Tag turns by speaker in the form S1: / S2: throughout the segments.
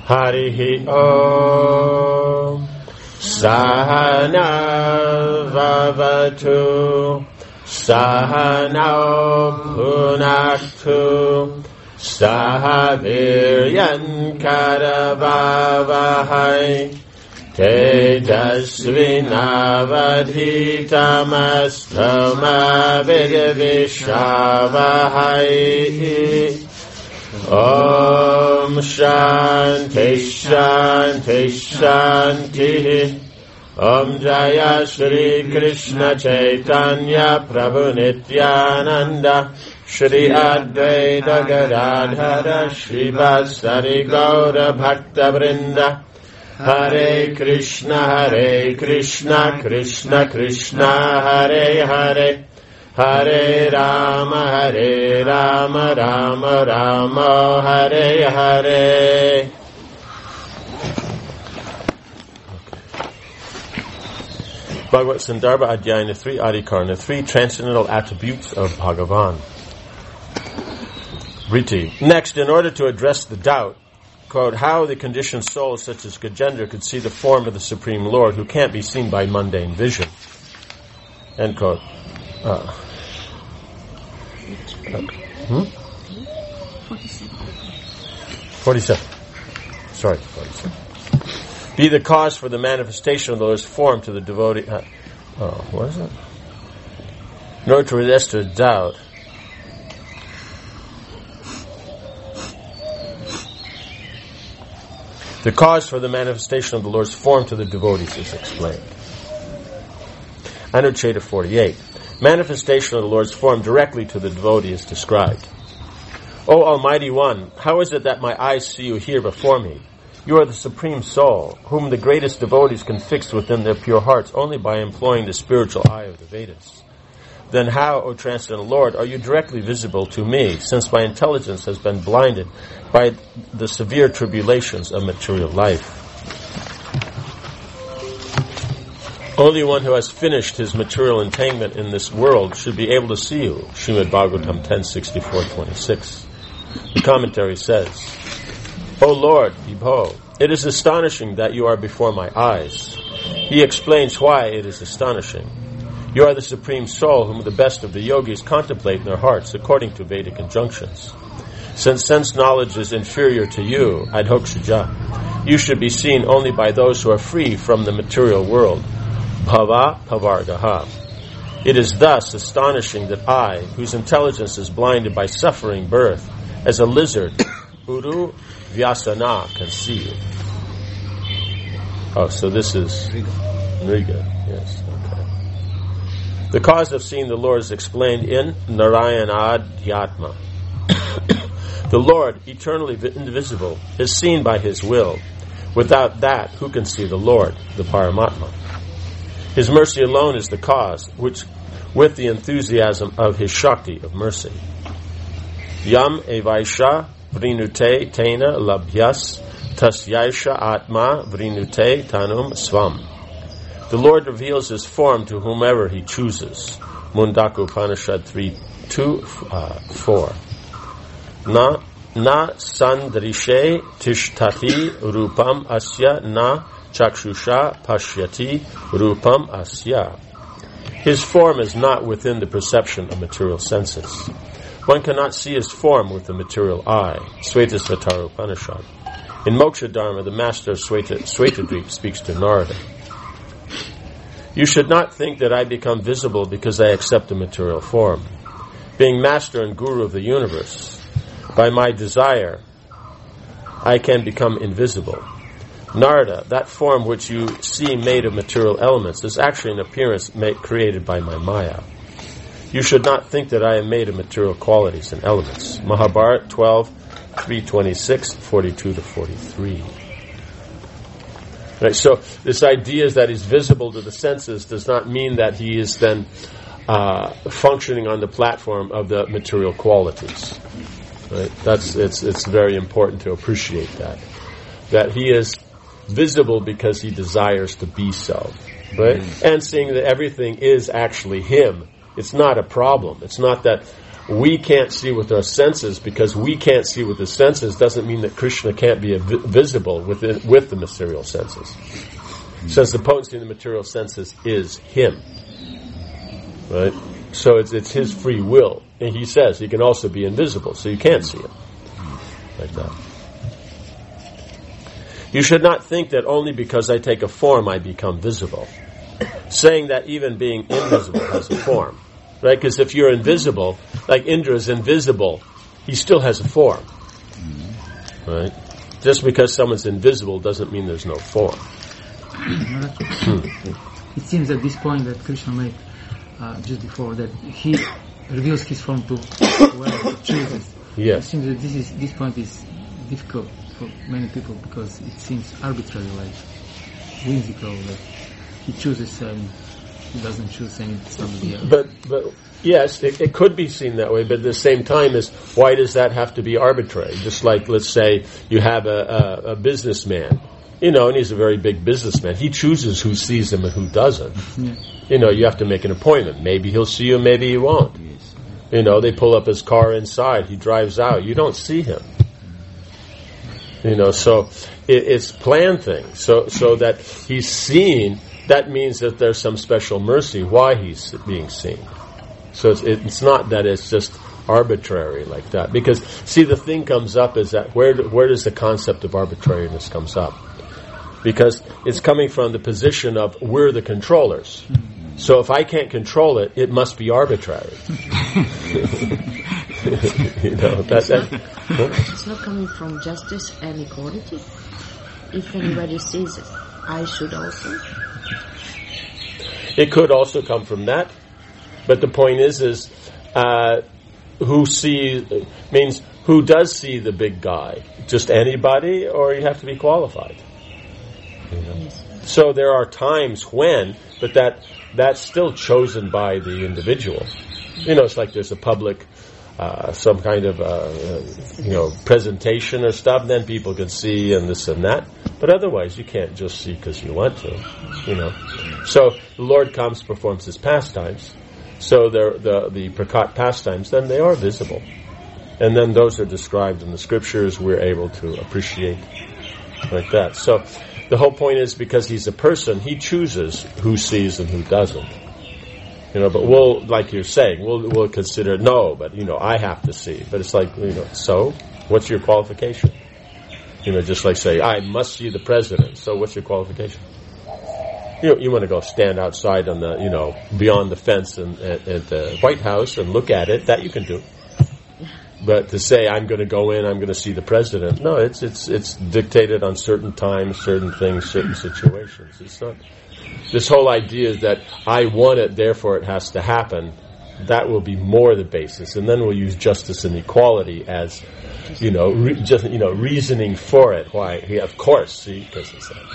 S1: Harihi Om Sahana Vavatu Sahana Punaktu Sahaviryan Karavavahai Tejasvinavadhitamastama Vidvishavahai Om Shanti Shanti Shanti Om Jaya Shri Krishna Chaitanya Prabhu Nityananda Shri Advaita Gadadhara Shri Vasari Gaura Bhakta Vrinda Hare Krishna Krishna Krishna Hare Hare Hare Rama Rama Rama Hare Hare. Bhagavad Sandarbha Adhyayana 3 Adhikarana 3 Transcendental Attributes of Bhagavan. Riti. Next, in order to address the doubt, quote, how the conditioned souls such as Gajendra could see the form of the Supreme Lord who can't be seen by mundane vision. End quote. 47. Sorry, 47. Be the cause for the manifestation of the Lord's form to the devotee. What is it? In order to resist the doubt. The cause for the manifestation of the Lord's form to the devotees is explained. Anucheta 48. Manifestation of the Lord's form directly to the devotee is described. O Almighty One, how is it that my eyes see you here before me? You are the Supreme Soul, whom the greatest devotees can fix within their pure hearts only by employing the spiritual eye of the Vedas. Then how, O Transcendental Lord, are you directly visible to me, since my intelligence has been blinded by the severe tribulations of material life? Only one who has finished his material entanglement in this world should be able to see you. Srimad Bhagavatam 10:64-26. The commentary says, O Lord, Vibho, it is astonishing that you are before my eyes. He explains why it is astonishing. You are the Supreme Soul whom the best of the yogis contemplate in their hearts according to Vedic injunctions. Since sense knowledge is inferior to you, Adhokshaja, you should be seen only by those who are free from the material world. Bhava Pavargaha. It is thus astonishing that I, whose intelligence is blinded by suffering birth, as a lizard, Uru Vyasana, can see you. Oh, so this is Nriga. Yes, okay. The cause of seeing the Lord is explained in Narayanadhyatma. The Lord, eternally invisible, is seen by His will. Without that, who can see the Lord, the Paramatma? His mercy alone is the cause, which, with the enthusiasm of His Shakti of mercy. Yam evaisha vrinute tena labhyas tasyaisha atma vrinute tanum svam. The Lord reveals His form to whomever He chooses. Mundaka Upanishad 3:2-4. Na sandrishe tishtati rupam asya na chakshusha pashyati rupam asya. His form is not within the perception of material senses. One cannot see His form with the material eye. Svetasvatara Upanishad. In Moksha Dharma, the master of Svetadvip speaks to Narada. You should not think that I become visible because I accept a material form. Being master and guru of the universe, by my desire, I can become invisible. Narada, that form which you see made of material elements, is actually an appearance created by my Maya. You should not think that I am made of material qualities and elements. Mahabharata 12:326, 42-43. Right, so this idea is that He's visible to the senses does not mean that He is then functioning on the platform of the material qualities. Right? It's very important to appreciate that He is visible because He desires to be so, right? And seeing that everything is actually Him. It's not a problem. It's not that we can't see with our senses, because we can't see with the senses doesn't mean that Krishna can't be visible with the material senses. Since the potency in the material senses is him. Right? So it's his free will. And he says he can also be invisible, so you can't see him. Like that. You should not think that only because I take a form I become visible. Saying that even being invisible has a form. Right? Because if you're invisible, like Indra is invisible, he still has a form. Right? Just because someone's invisible doesn't mean there's no form.
S2: It seems at this point that Krishna made just before that he reveals his form to whoever he chooses.
S1: Yes.
S2: It seems that this point is difficult for many people because it seems arbitrary, like whimsical, like he chooses and he doesn't choose and it's somebody else.
S1: But yes, it could be seen that way, but at the same time, why does that have to be arbitrary? Just like, let's say, you have a businessman, and he's a very big businessman. He chooses who sees him and who doesn't. Yeah. You have to make an appointment. Maybe he'll see you, maybe he won't. They pull up his car inside. He drives out. You don't see him. So it's planned things. So that he's seen, that means that there's some special mercy why he's being seen. So it's not that it's just arbitrary like that. Because, see, the thing comes up is that where does the concept of arbitrariness comes up? Because it's coming from the position of we're the controllers. So if I can't control it, it must be arbitrary.
S3: It's not coming from justice and equality. If anybody sees it, I should also.
S1: It could also come from that, but the point is who does see the big guy? Just anybody, or you have to be qualified? Yes. So there are times when, but that's still chosen by the individual. It's like there's a public, some kind of, presentation or stuff, then people can see and this and that. But otherwise, you can't just see because you want to, So the Lord comes, performs his pastimes. So the prakat pastimes, then they are visible. And then those are described in the scriptures, we're able to appreciate like that. So the whole point is because he's a person, he chooses who sees and who doesn't. But we'll, like you're saying, we'll consider, no, but, I have to see. But it's like, so, what's your qualification? Just like say, I must see the president. So what's your qualification? You want to go stand outside on the, beyond the fence at the White House and look at it, that you can do. But to say, I'm going to go in, I'm going to see the president, no, it's dictated on certain times, certain things, certain situations. It's not, this whole idea that I want it, therefore it has to happen, that will be more the basis. And then we'll use justice and equality as, reasoning for it. Why? Of course, see, because it's that.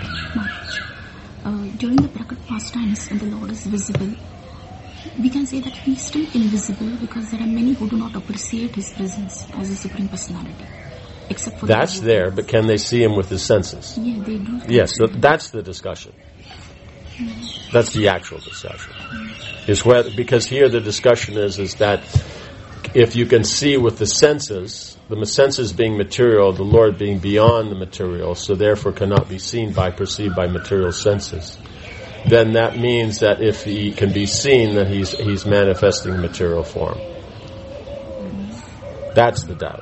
S1: Yeah.
S4: During the Prakat pastimes, when the Lord is visible, we can say that he is still invisible because there are many who do not appreciate his presence as a Supreme Personality. Except for
S1: that's there, but can they see him with his senses?
S4: Yeah, they do.
S1: Yes, so that's the discussion. That's the actual discussion. Is whether, because here the discussion is that if you can see with the senses being material, the Lord being beyond the material, so therefore cannot be perceived by material senses, then that means that if he can be seen, then he's manifesting material form. That's the doubt.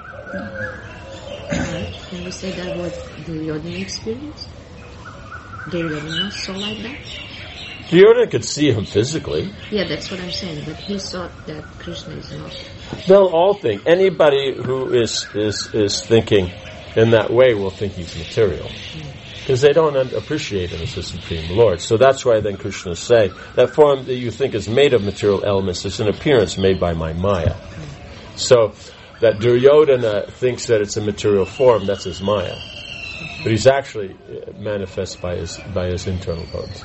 S3: Can we say that was Duryodhana experience? Duryodhana saw like that?
S1: Duryodhana could see him physically.
S3: Yeah, that's what I'm saying, but he thought that Krishna is not.
S1: They'll all think. Anybody who is thinking in that way will think he's material. Because they don't appreciate him as the Supreme Lord. So that's why then Krishna say, that form that you think is made of material elements is an appearance made by my Maya. So that Duryodhana thinks that it's a material form, that's his Maya. But he's actually manifest by his internal potency.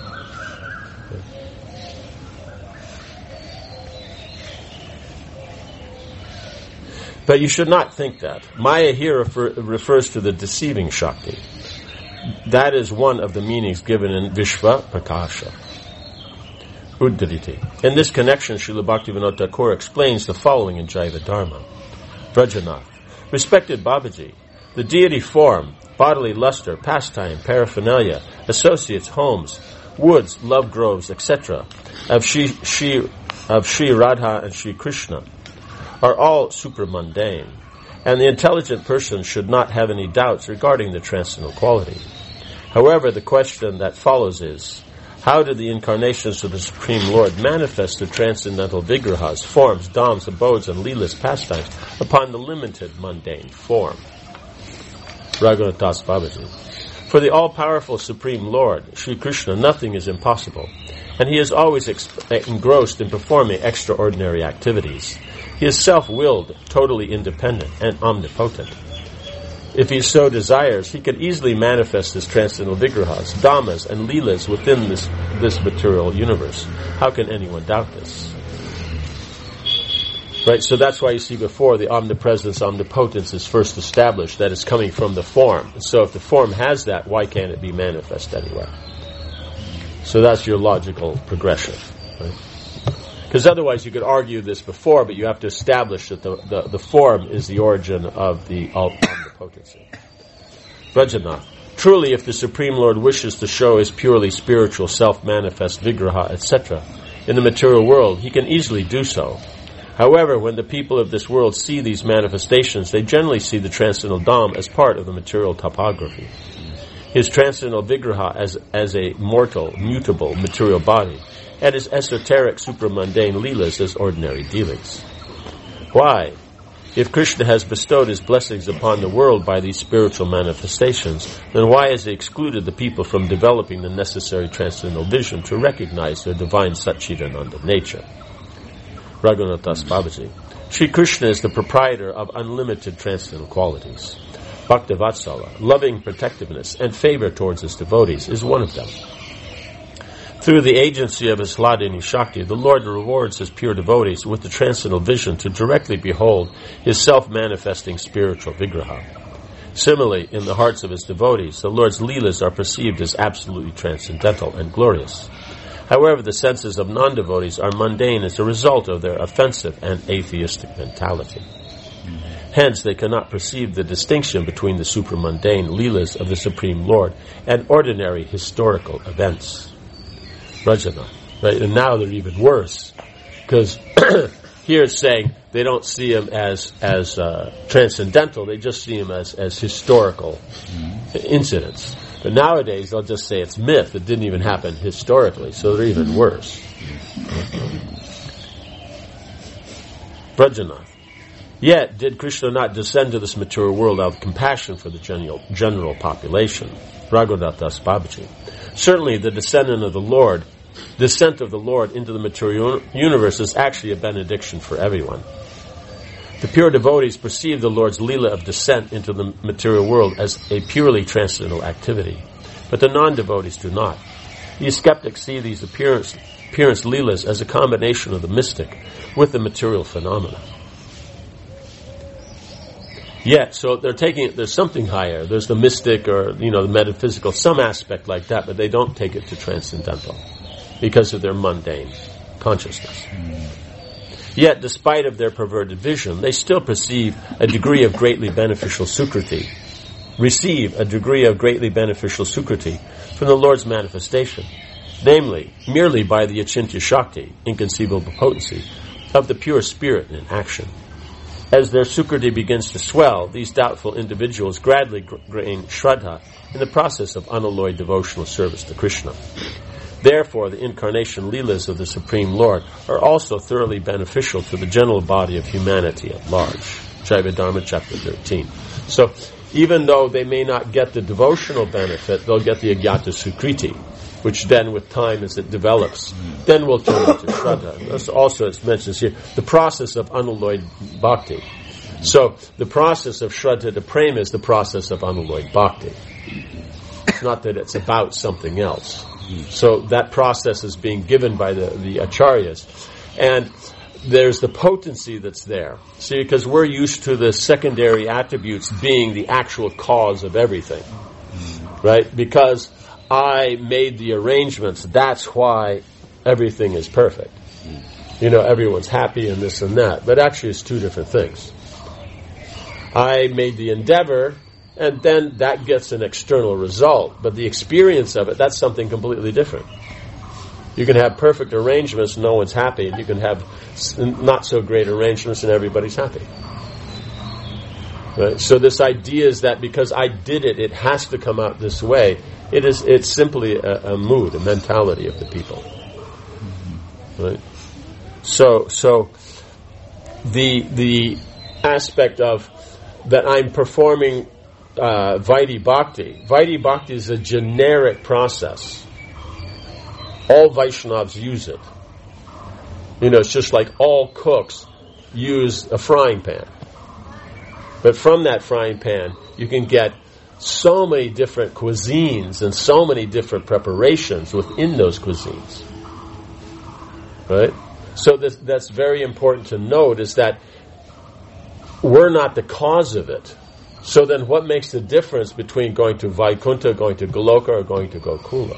S1: But you should not think that. Maya here refers to the deceiving Shakti. That is one of the meanings given in Vishva Prakasha. Uddriti. In this connection, Srila Bhaktivinoda Thakur explains the following in Jaiva Dharma. Brajanath. Respected Babaji, the deity form, bodily luster, pastime, paraphernalia, associates, homes, woods, love groves, etc., of Shri Radha and Shri Krishna are all supramundane, and the intelligent person should not have any doubts regarding the transcendental quality. However, the question that follows is, how did the incarnations of the Supreme Lord manifest the transcendental vigrahas, forms, dhams, abodes, and leelas pastimes upon the limited mundane form? Raghunath Das Babaji. For the all-powerful Supreme Lord, Sri Krishna, nothing is impossible, and he is always engrossed in performing extraordinary activities. He is self-willed, totally independent, and omnipotent. If he so desires, he can easily manifest his transcendental vigrahas, dhammas, and leelas within this material universe. How can anyone doubt this? Right, so that's why you see before the omnipresence, omnipotence is first established, that it's coming from the form. So if the form has that, why can't it be manifest anywhere? So that's your logical progression. Right? Because otherwise you could argue this before, but you have to establish that the form is the origin of the omnipotency. Brajanath. Truly, if the Supreme Lord wishes to show his purely spiritual self-manifest vigraha, etc., in the material world, he can easily do so. However, when the people of this world see these manifestations, they generally see the transcendental dham as part of the material topography. His transcendental vigraha as a mortal, mutable material body, and his esoteric supramundane leelas as ordinary dealings. Why? If Krishna has bestowed his blessings upon the world by these spiritual manifestations, then why has he excluded the people from developing the necessary transcendental vision to recognize their divine Satchidananda nature? Raghunath Das Babaji. Sri Krishna is the proprietor of unlimited transcendental qualities. Bhaktavatsala, loving protectiveness and favor towards his devotees, is one of them. Through the agency of his Hladini Shakti, the Lord rewards his pure devotees with the transcendental vision to directly behold his self-manifesting spiritual vigraha. Similarly, in the hearts of his devotees, the Lord's leelas are perceived as absolutely transcendental and glorious. However, the senses of non-devotees are mundane as a result of their offensive and atheistic mentality. Hence, they cannot perceive the distinction between the supramundane leelas of the Supreme Lord and ordinary historical events. Rajana. Right? And now they're even worse, because here it's saying they don't see him as transcendental, they just see him as historical incidents. But nowadays they'll just say it's myth, it didn't even happen historically, so they're even worse. Brajanath. Yet, did Krishna not descend to this material world out of compassion for the general population? Raghunath Das Babaji. Certainly the descent of the Lord into the material universe is actually a benediction for everyone. The pure devotees perceive the Lord's Leela of descent into the material world as a purely transcendental activity, but the non-devotees do not. These skeptics see these appearance Leelas as a combination of the mystic with the material phenomena. Yet, so they're taking it, there's something higher, there's the mystic or, the metaphysical, some aspect like that, but they don't take it to transcendental because of their mundane consciousness. Yet, despite of their perverted vision, they still receive a degree of greatly beneficial sukriti from the Lord's manifestation, namely, merely by the achintya shakti, inconceivable potency, of the pure spirit in action. As their sukriti begins to swell, these doubtful individuals gradually gain shraddha in the process of unalloyed devotional service to Krishna. Therefore, the incarnation leelas of the Supreme Lord are also thoroughly beneficial to the general body of humanity at large. Jaiva Dharma, chapter 13. So, even though they may not get the devotional benefit, they'll get the agyata sukriti, which then, with time as it develops, then will turn into shraddha. That's also, it mentions here, the process of unalloyed bhakti. So, the process of shraddha to prema is the process of unalloyed bhakti. It's not that it's about something else. So that process is being given by the acharyas. And there's the potency that's there. See, because we're used to the secondary attributes being the actual cause of everything. Right? Because I made the arrangements, that's why everything is perfect. Everyone's happy and this and that. But actually it's two different things. I made the endeavor, and then that gets an external result. But the experience of it, that's something completely different. You can have perfect arrangements and no one's happy, and you can have not so great arrangements and everybody's happy. Right? So this idea is that because I did it, it has to come out this way. It's simply a mood, a mentality of the people. Right? So the aspect of that I'm performing Vaidhi Bhakti. Vaidhi Bhakti is a generic process. All Vaishnavas use it. It's just like all cooks use a frying pan. But from that frying pan, you can get so many different cuisines and so many different preparations within those cuisines. Right? So that's very important to note, is that we're not the cause of it. So then what makes the difference between going to Vaikuntha, going to Goloka, or going to Gokula?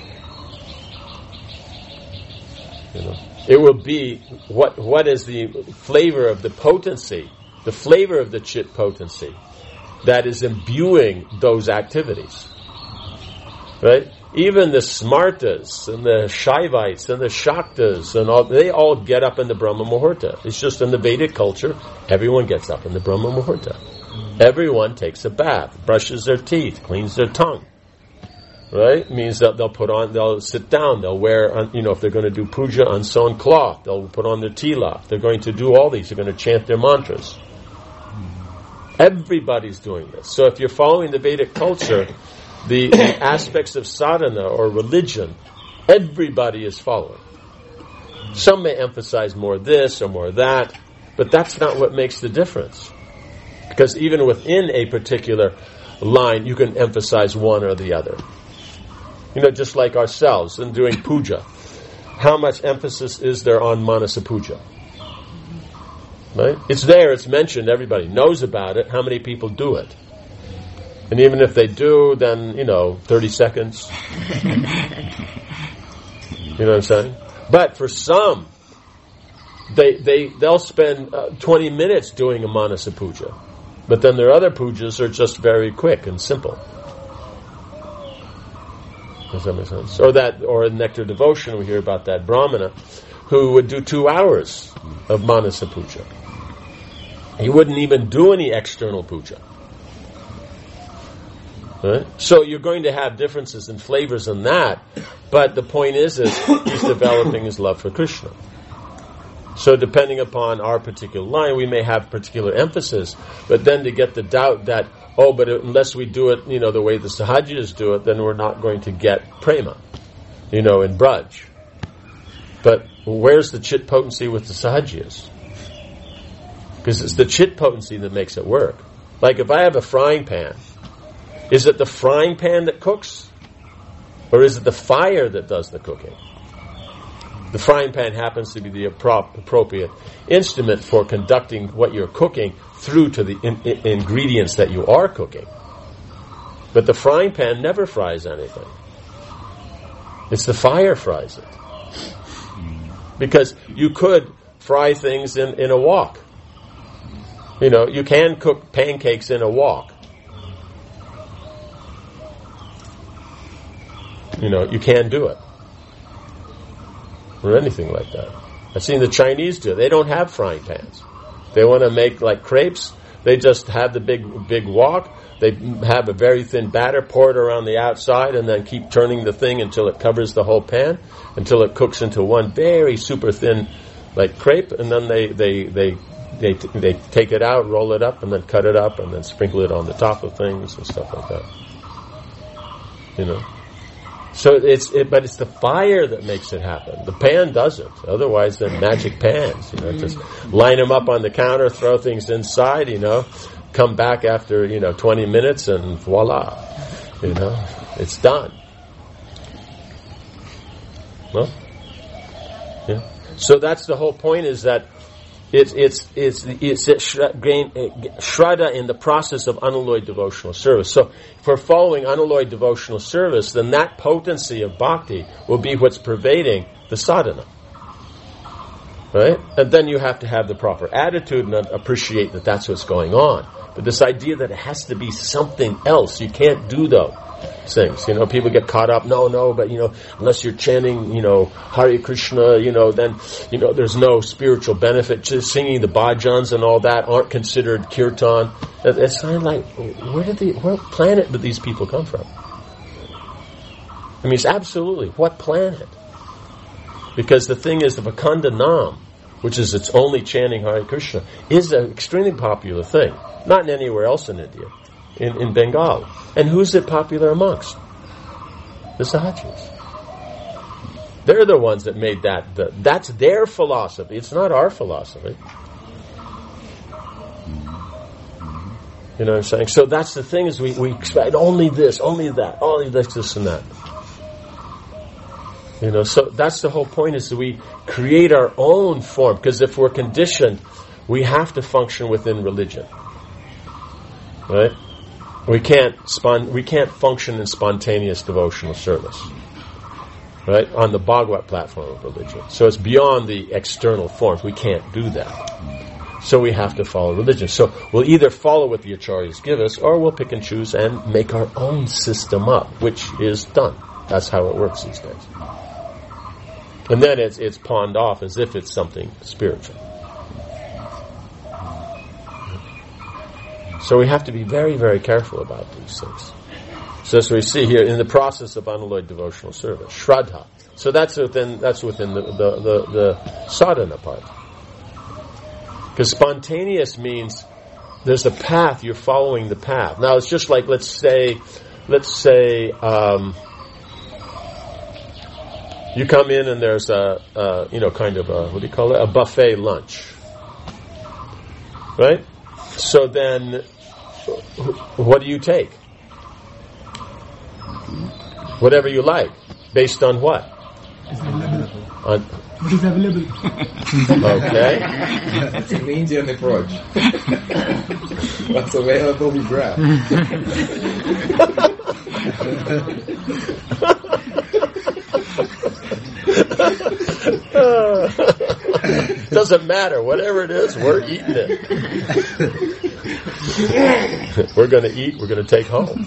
S1: It will be what is the flavor of the potency, the flavor of the chit potency that is imbuing those activities. Right? Even the Smartas and the Shaivites and the Shaktas and all, they all get up in the Brahma Muhurta. It's just in the Vedic culture, everyone gets up in the Brahma Muhurta. Everyone takes a bath, brushes their teeth, cleans their tongue. Right? It means that they'll sit down, they'll wear, if they're going to do puja on sewn cloth, they'll put on their tila. If they're going to do all these, they're going to chant their mantras. Everybody's doing this. So if you're following the Vedic culture, the aspects of sadhana or religion, everybody is following. Some may emphasize more this or more that, but that's not what makes the difference. Because even within a particular line, you can emphasize one or the other. Just like ourselves in doing puja. How much emphasis is there on Manasa Puja? Right? It's there, it's mentioned, everybody knows about it. How many people do it? And even if they do, then, 30 seconds. You know what I'm saying? But for some, they'll spend 20 minutes doing a Manasa Puja. But then their other pujas are just very quick and simple. Does that make sense? Or in Nectar Devotion, we hear about that Brahmana who would do 2 hours of Manasa Puja. He wouldn't even do any external puja. Right? So you're going to have differences in flavors in that, but the point is he's developing his love for Krishna. So depending upon our particular line, we may have particular emphasis, but then to get the doubt that, but unless we do it, the way the Sahajiyas do it, then we're not going to get prema, in Braj. But where's the chit potency with the Sahajiyas? Because it's the chit potency that makes it work. Like if I have a frying pan, is it the frying pan that cooks? Or is it the fire that does the cooking? The frying pan happens to be the appropriate instrument for conducting what you're cooking through to the ingredients that you are cooking. But the frying pan never fries anything. It's the fire fries it. Because you could fry things in a wok. You can cook pancakes in a wok. You can do it. Or anything like that. I've seen the Chinese do it. They don't have frying pans. They want to make like crepes. They just have the big wok. They have a very thin batter, pour it around the outside, and then keep turning the thing until it covers the whole pan, until it cooks into one very super thin, like crepe, and then they take it out, roll it up, and then cut it up, and then sprinkle it on the top of things and stuff like that. So but it's the fire that makes it happen. The pan doesn't. Otherwise, they're magic pans. Just line them up on the counter, throw things inside. Come back after 20 minutes, and voila, it's done. Well, yeah. So that's the whole point. Is that it's shraddha in the process of unalloyed devotional service. So if we're following unalloyed devotional service, then that potency of bhakti will be what's pervading the sadhana. Right? And then you have to have the proper attitude and appreciate that that's what's going on. But this idea that it has to be something else, you can't do those things. People get caught up, but unless you're chanting, Hare Krishna, then, there's no spiritual benefit. Just singing the bhajans and all that aren't considered kirtan. It's kind of like, what planet did these people come from? I mean, it's absolutely, what planet? Because the thing is, the Vakanda Nam, which is its only chanting Hare Krishna, is an extremely popular thing. Not anywhere else in India, in Bengal. And who's it popular amongst? The Sahajis. They're the ones that made that's their philosophy. It's not our philosophy. You know what I'm saying? So that's the thing, is we expect only this, only that, only this and that. So that's the whole point, is that we create our own form, because if we're conditioned, we have to function within religion. Right? We can't function in spontaneous devotional service. Right? On the Bhagavad platform of religion. So it's beyond the external forms. We can't do that. So we have to follow religion. So we'll either follow what the acharyas give us, or we'll pick and choose and make our own system up, which is done. That's how it works these days. And then it's pawned off as if it's something spiritual. So we have to be very, very careful about these things. So as we see here in the process of unalloyed devotional service, Shraddha. So that's within the sadhana part. Because spontaneous means there's a path, you're following the path. Now it's just like, let's say you come in and there's a buffet lunch. Right? So then, what do you take? Whatever you like. Based on what?
S2: What is available?
S1: Okay.
S5: That's an Indian approach. What's available, you grab.
S1: Doesn't matter. Whatever it is, we're eating it. We're going to eat. We're going to take home.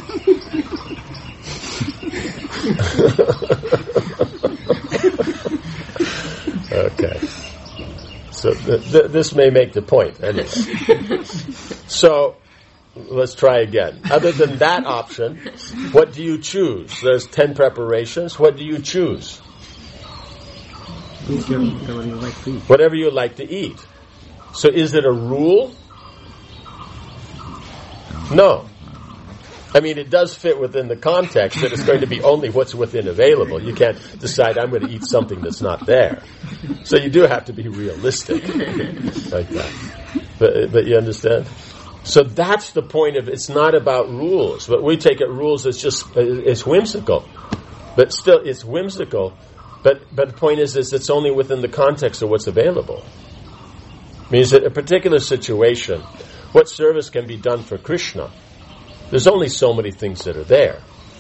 S1: Okay. So this may make the point. Anyway. So let's try again. Other than that option, what do you choose? There's 10 preparations. What do you choose? Whatever you like to eat. So is it a rule? No. I mean, it does fit within the context that it's going to be only what's within available. You can't decide, I'm going to eat something that's not there. So you do have to be realistic like that. But you understand? So that's the point of, it's not about rules. But we take it rules as just, it's whimsical. But still, it's whimsical. But the point is it's only within the context of what's available. It means that a particular situation, what service can be done for Krishna, there's only so many things that are there.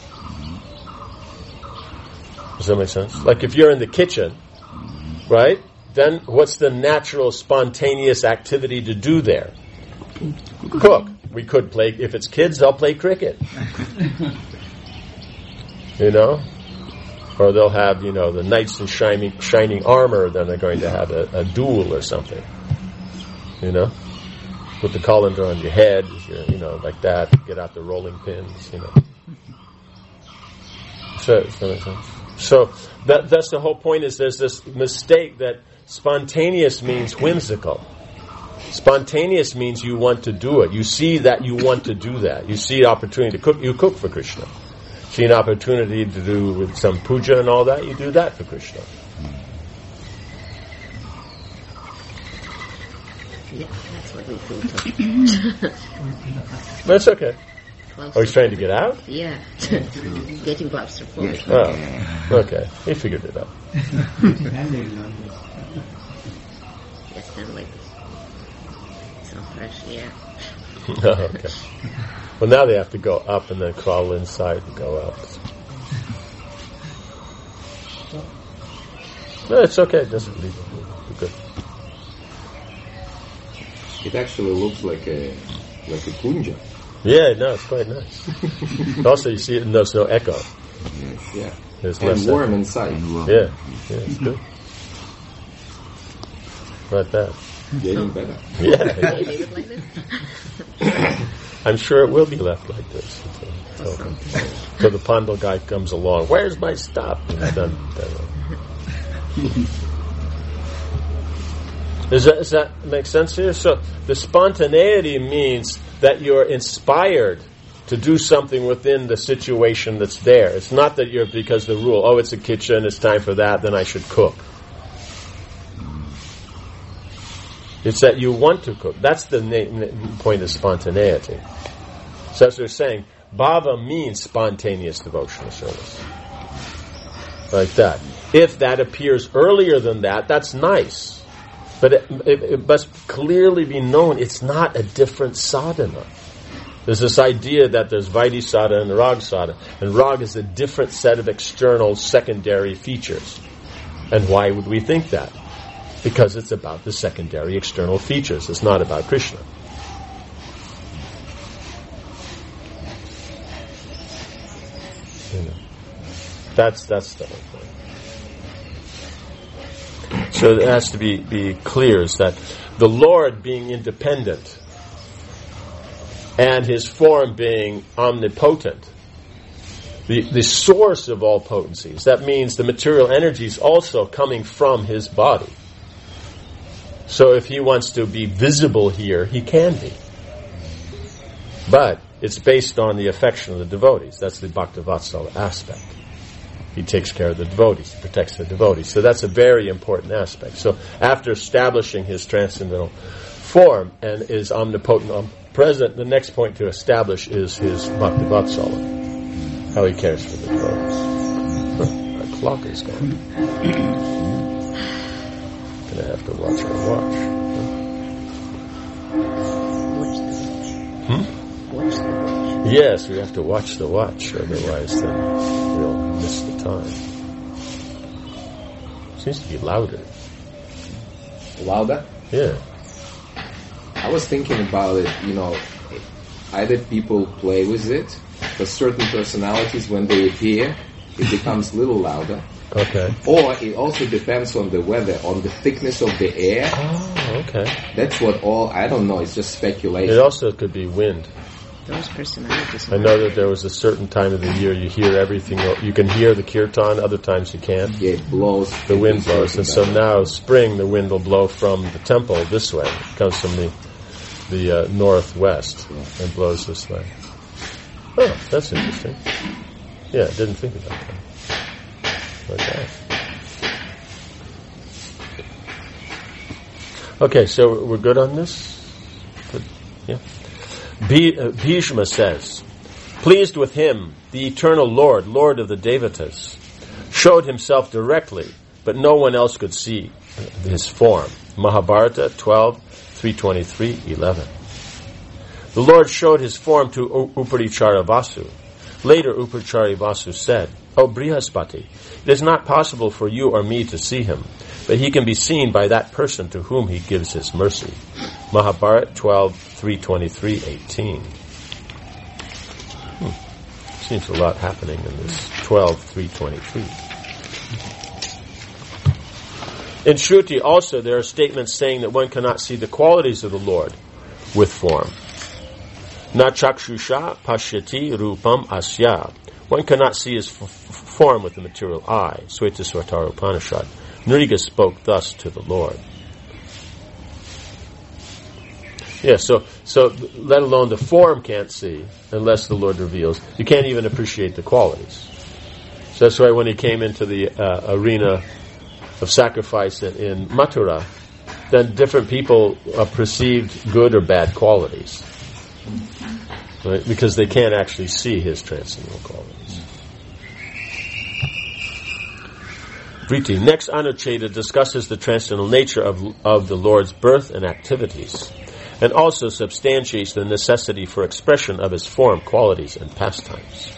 S1: Does that make sense? Like if you're in the kitchen, right? Then what's the natural, spontaneous activity to do there? Cook. We could play, if it's kids, they'll play cricket. Or they'll have, the knights in shining armor, then they're going to have a duel or something. Put the colander on your head, like that, get out the rolling pins, So that's the whole point, is there's this mistake that spontaneous means whimsical. Spontaneous means you want to do it. You see that you want to do that. You see opportunity to cook, you cook for Krishna. See an opportunity to do with some puja and all that, you do that for Krishna.
S3: Yeah, that's what we feel.
S1: That's okay. Oh, he's trying to get out?
S3: Yeah. Getting claustrophobic.
S1: Oh, okay. He figured it out.
S3: Yes, then like some fresh air.
S1: Okay. Well, now they have to go up and then crawl inside and go out. No, it's okay. Just leave it. Good.
S5: It actually looks like a kunja.
S1: Yeah, no, it's quite nice. Also, you see it, and there's no echo.
S5: Yes, yeah.
S1: There's
S5: And
S1: less
S5: warm
S1: echo.
S5: inside.
S1: Yeah, it's good. Not bad.
S5: Getting better.
S1: Yeah,
S3: Leave it like this.
S1: I'm sure it will be left like this until the Pandal guy comes along. Where's my stuff? Done. Does that make sense here? So the spontaneity means that you're inspired to do something within the situation that's there. It's not that you're because the rule, oh, it's a kitchen, it's time for that, then I should cook. It's that you want to cook. That's the point of spontaneity. So as we're saying, bhava means spontaneous devotional service. Like that. If that appears earlier than that, that's nice. But it must clearly be known it's not a different sadhana. There's this idea that there's Vaidhi sadhana and Rag sadhana. And Rag is a different set of external secondary features. And why would we think that? Because it's about the secondary external features. It's not about Krishna. That's the whole thing. So it has to be clear is that the Lord being independent and His form being omnipotent, the source of all potencies, that means the material energy is also coming from His body. So if He wants to be visible here, He can be. But it's based on the affection of the devotees. That's the Bhaktivatsala aspect. He takes care of the devotees, he protects the devotees. So that's a very important aspect. So after establishing His transcendental form and is omnipotent, omnipresent, the next point to establish is His Bhaktivatsala, how He cares for the devotees. Our clock is gone. Gonna have to watch our watch.
S3: Watch the watch.
S1: Yes, we have to watch the watch, otherwise then we'll miss the time. Seems to be louder.
S5: Louder?
S1: Yeah.
S5: I was thinking about it, either people play with it, for certain personalities, when they appear, it becomes a little louder.
S1: Okay.
S5: Or it also depends on the weather, on the thickness of the air.
S1: Oh, okay.
S5: That's I don't know, it's just speculation.
S1: It also could be wind.
S3: Those personalities.
S1: I know that there was a certain time of the year you hear everything. You can hear the kirtan, other times you can't.
S5: Yeah, it blows.
S1: The wind blows. And so now, spring, the wind will blow from the temple this way. It comes from the northwest and blows this way. Oh, that's interesting. Yeah, I didn't think about that. Like that. Okay, so we're good on this? Good. Yeah. Bhishma says, pleased with him, the eternal Lord, Lord of the Devatas, showed himself directly, but no one else could see his form. Mahabharata 12:323-11. The Lord showed his form to Uparichara Vasu. Later Uparichara Vasu said, O Brihaspati, it is not possible for you or me to see him, but he can be seen by that person to whom he gives his mercy. Mahabharata 12:323-18. Seems a lot happening in this 12:323. In Shruti also there are statements saying that one cannot see the qualities of the Lord with form. Na chakshusha pashyati rupam asya. One cannot see his form with the material eye. Svetasvatara Upanishad. Nriga spoke thus to the Lord. Yeah, so let alone the form can't see unless the Lord reveals. You can't even appreciate the qualities. So that's why when he came into the arena of sacrifice in Mathura, then different people perceived good or bad qualities. Right? Because they can't actually see his transcendental qualities. Vriti. Next, Anucheta discusses the transcendental nature of the Lord's birth and activities, and also substantiates the necessity for expression of his form, qualities, and pastimes.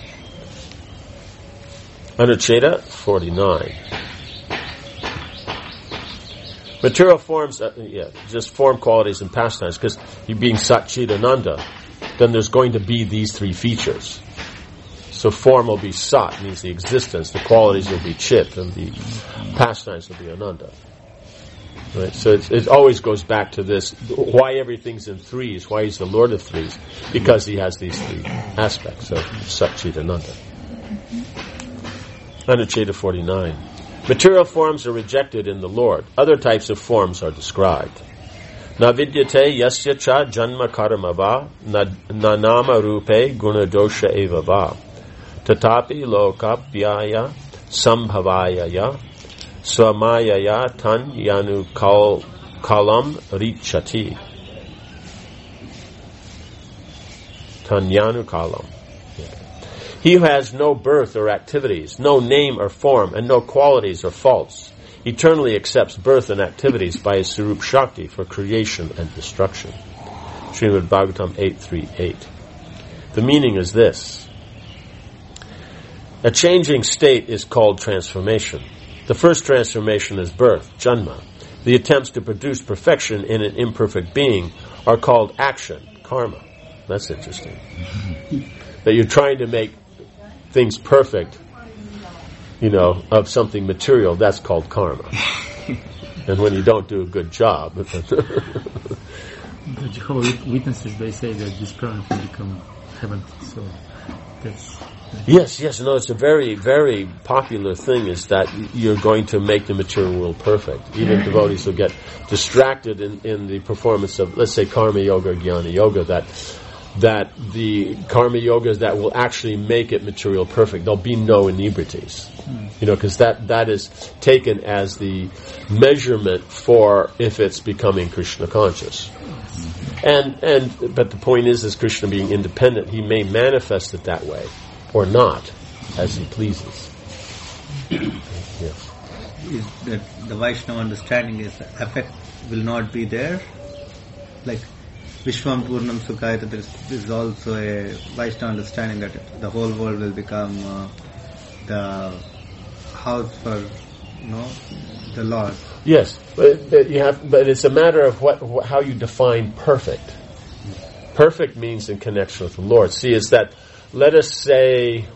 S1: Anucheta 49. Material forms, just form, qualities, and pastimes, because you being Sat Chit Ananda, then there's going to be these three features. So form will be Sat, means the existence, the qualities will be Chit, and the pastimes will be Ananda. Right? So it always goes back to this, why everything's in threes, why he's the Lord of threes, because he has these three aspects of Sat Chit Ananda. Anucheta 49. Material forms are rejected in the Lord. Other types of forms are described. Na vidyate yasya cha janma karma va, na nama rupe gunadosha eva va. Tatapi lokapyaya sambhavaya ya, swamaya ya tan yanu kalam richati. Tanyanu kalam. He who has no birth or activities, no name or form, and no qualities or faults, eternally accepts birth and activities by his Sarup Shakti for creation and destruction. Srimad Bhagavatam 8.3.8. The meaning is this. A changing state is called transformation. The first transformation is birth, janma. The attempts to produce perfection in an imperfect being are called action, karma. That's interesting. That you're trying to make things perfect, of something material, that's called karma. And when you don't do a good job...
S2: The Jehovah's Witnesses, they say that this planet will become heaven, so that's...
S1: Yes, no, it's a very, very popular thing, is that you're going to make the material world perfect. Even devotees will get distracted in the performance of, let's say, karma yoga or jnana yoga, that the karma yogas that will actually make it material perfect, there'll be no inebrities. Because that is taken as the measurement for if it's becoming Krishna conscious. But the point is Krishna being independent, he may manifest it that way, or not, as he pleases. Yes.
S6: Is that the Vaishnava understanding is effect will not be there? Like Vishwam Purnam Sukhayata, there is also a Vaishnava understanding that the whole world will become the house for the Lord.
S1: Yes, but it's a matter of how you define perfect. Perfect means in connection with the Lord. See, is that, let us say,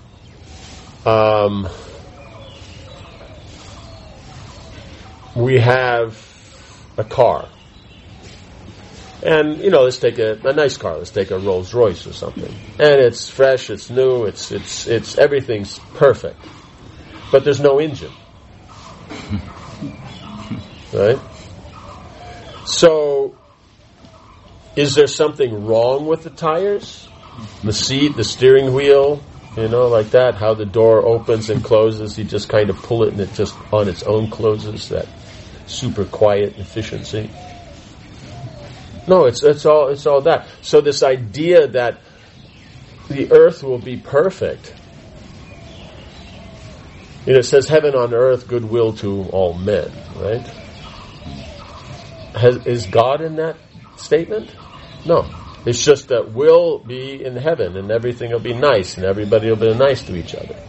S1: we have a car. And, let's take a nice car. Let's take a Rolls Royce or something. And it's fresh, it's new, it's everything's perfect. But there's no engine. Right? So, is there something wrong with the tires? The seat, the steering wheel, like that, how the door opens and closes, you just kind of pull it and it just on its own closes, that super quiet efficiency. No, it's all that. So this idea that the earth will be perfect, it says heaven on earth, goodwill to all men, right? Is God in that statement? No. It's just that we'll be in heaven and everything will be nice and everybody will be nice to each other.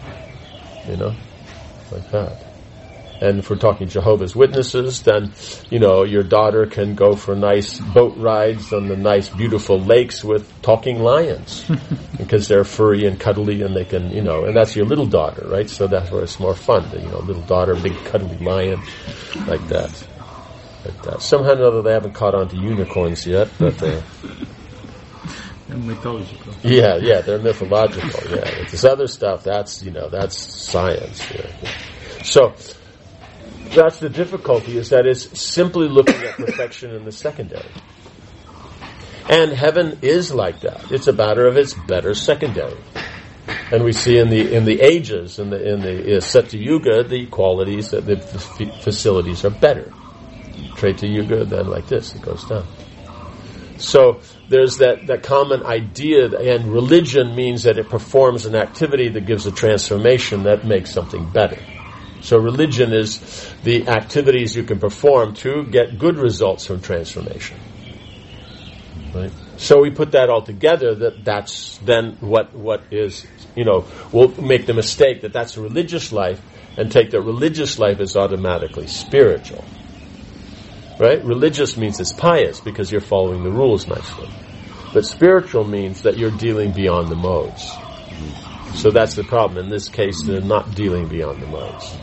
S1: Like that. And if we're talking Jehovah's Witnesses, then, your daughter can go for nice boat rides on the nice, beautiful lakes with talking lions. Because they're furry and cuddly and they can, and that's your little daughter, right? So that's where it's more fun. Little daughter, big cuddly lion, like that. Somehow or another they haven't caught on to unicorns yet, but they're
S2: mythological.
S1: Yeah, they're mythological. Yeah, this other stuff, that's science. Yeah. So that's the difficulty, is that it's simply looking at perfection in the secondary. And heaven is like that. It's a matter of its better secondary. And we see in the ages, in the Satya Yuga, the qualities, the facilities are better. Treta Yuga, then like this, it goes down. So there's that common idea, and religion means that it performs an activity that gives a transformation that makes something better. So religion is the activities you can perform to get good results from transformation. Right? So we put that all together, that's then what is, we'll make the mistake that that's a religious life and take that religious life is automatically spiritual. Right? Religious means it's pious because you're following the rules nicely. But spiritual means that you're dealing beyond the modes. So that's the problem. In this case, they're not dealing beyond the modes.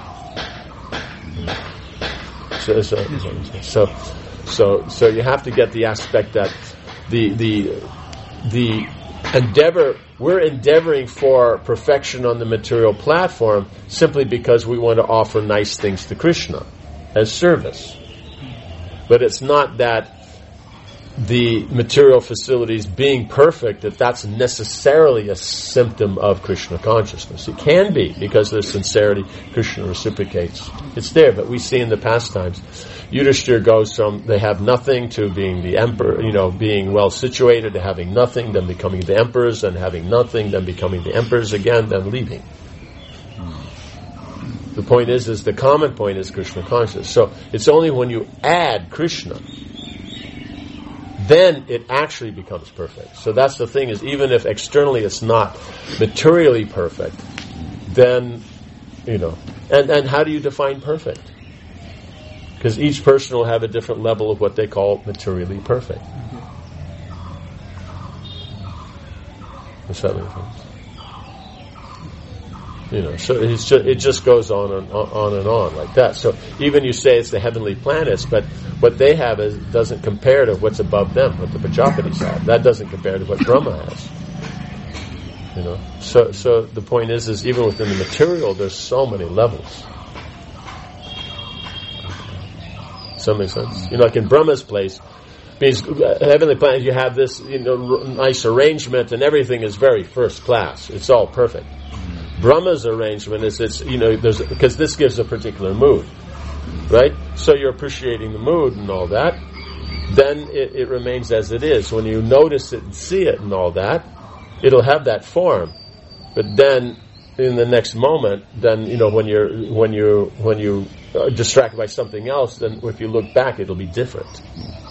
S1: So you have to get the aspect that the endeavor, we're endeavoring for perfection on the material platform simply because we want to offer nice things to Krishna as service. But it's not that the material facilities being perfect, that's necessarily a symptom of Krishna consciousness. It can be, because there's sincerity, Krishna reciprocates. It's there, but we see in the pastimes, Yudhishthira goes from they have nothing to being the emperor, being well situated, to having nothing, then becoming the emperors, and having nothing, then becoming the emperors again, then leaving. The point is the common point is Krishna consciousness. So it's only when you add Krishna, then it actually becomes perfect. So that's the thing, is even if externally it's not materially perfect, then, and how do you define perfect? Because each person will have a different level of what they call materially perfect. What's that mean? So it just goes on and on like that. So even you say it's the heavenly planets, but what they have doesn't compare to what's above them, what the Prajapatis have. That doesn't compare to what Brahma has. So the point is even within the material, there's so many levels. Does that make sense? Like in Brahma's place, because heavenly planet, you have this nice arrangement, and everything is very first class. It's all perfect. Brahma's arrangement is because this gives a particular mood, right? So you're appreciating the mood and all that. Then it remains as it is. When you notice it and see it and all that, it'll have that form. But then, in the next moment, then when you are distracted by something else, then if you look back, it'll be different.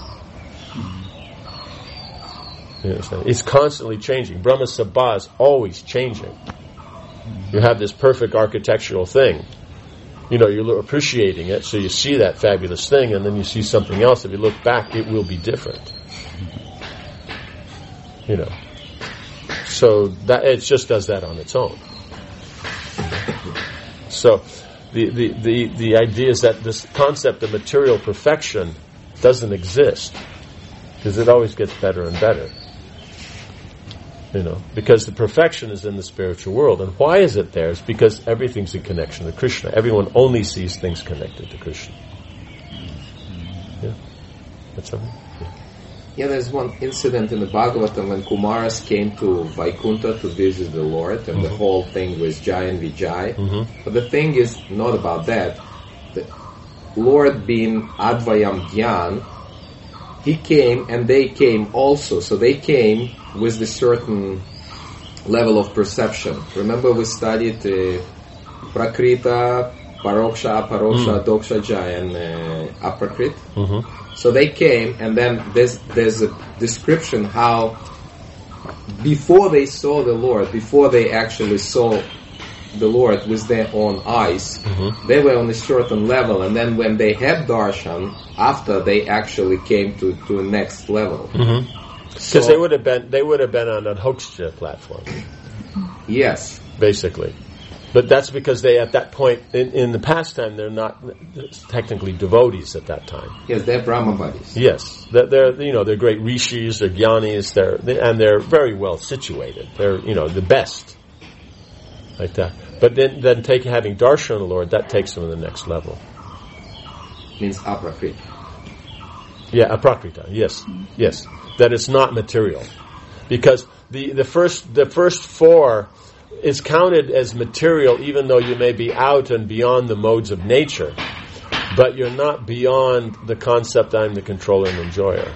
S1: You understand? It's constantly changing. Brahma Sabha is always changing. You have this perfect architectural thing. You're appreciating it, so you see that fabulous thing, and then you see something else. If you look back, it will be different. So that it just does that on its own. So the idea is that this concept of material perfection doesn't exist, because it always gets better and better. Because the perfection is in the spiritual world. And why is it there? It's because everything's in connection to Krishna. Everyone only sees things connected to Krishna. Yeah? That's something?
S5: Yeah, there's one incident in the Bhagavatam when Kumaras came to Vaikuntha to visit the Lord, and the whole thing was Jai and Vijay. But the thing is not about that. The Lord being Advayam Dhyan, He came and they came also. So they came with a certain level of perception. Remember we studied Prakrita, Paroksha, Aparoksha, Doksha, Jaya, and Aprakrit. So they came, and then there's a description how before they saw the Lord, before they actually saw the Lord with their own eyes, they were on a certain level, and then when they had darshan, after they actually came to a next level.
S1: Because they would have been on a Hoksha platform.
S5: Yes,
S1: basically. But that's because they, at that point in the pastime, they're not technically devotees at that time.
S5: Yes, they're Brahmavadis.
S1: Yes, they're great rishis, they're jnanis, they're very well situated. They're the best, like that. But then having darshan of the Lord, that takes them to the next level.
S5: Means aprakrita.
S1: Yeah, aprakrita. Yes. That it's not material, because the first four is counted as material, even though you may be out and beyond the modes of nature, but you're not beyond the concept I'm the controller and enjoyer.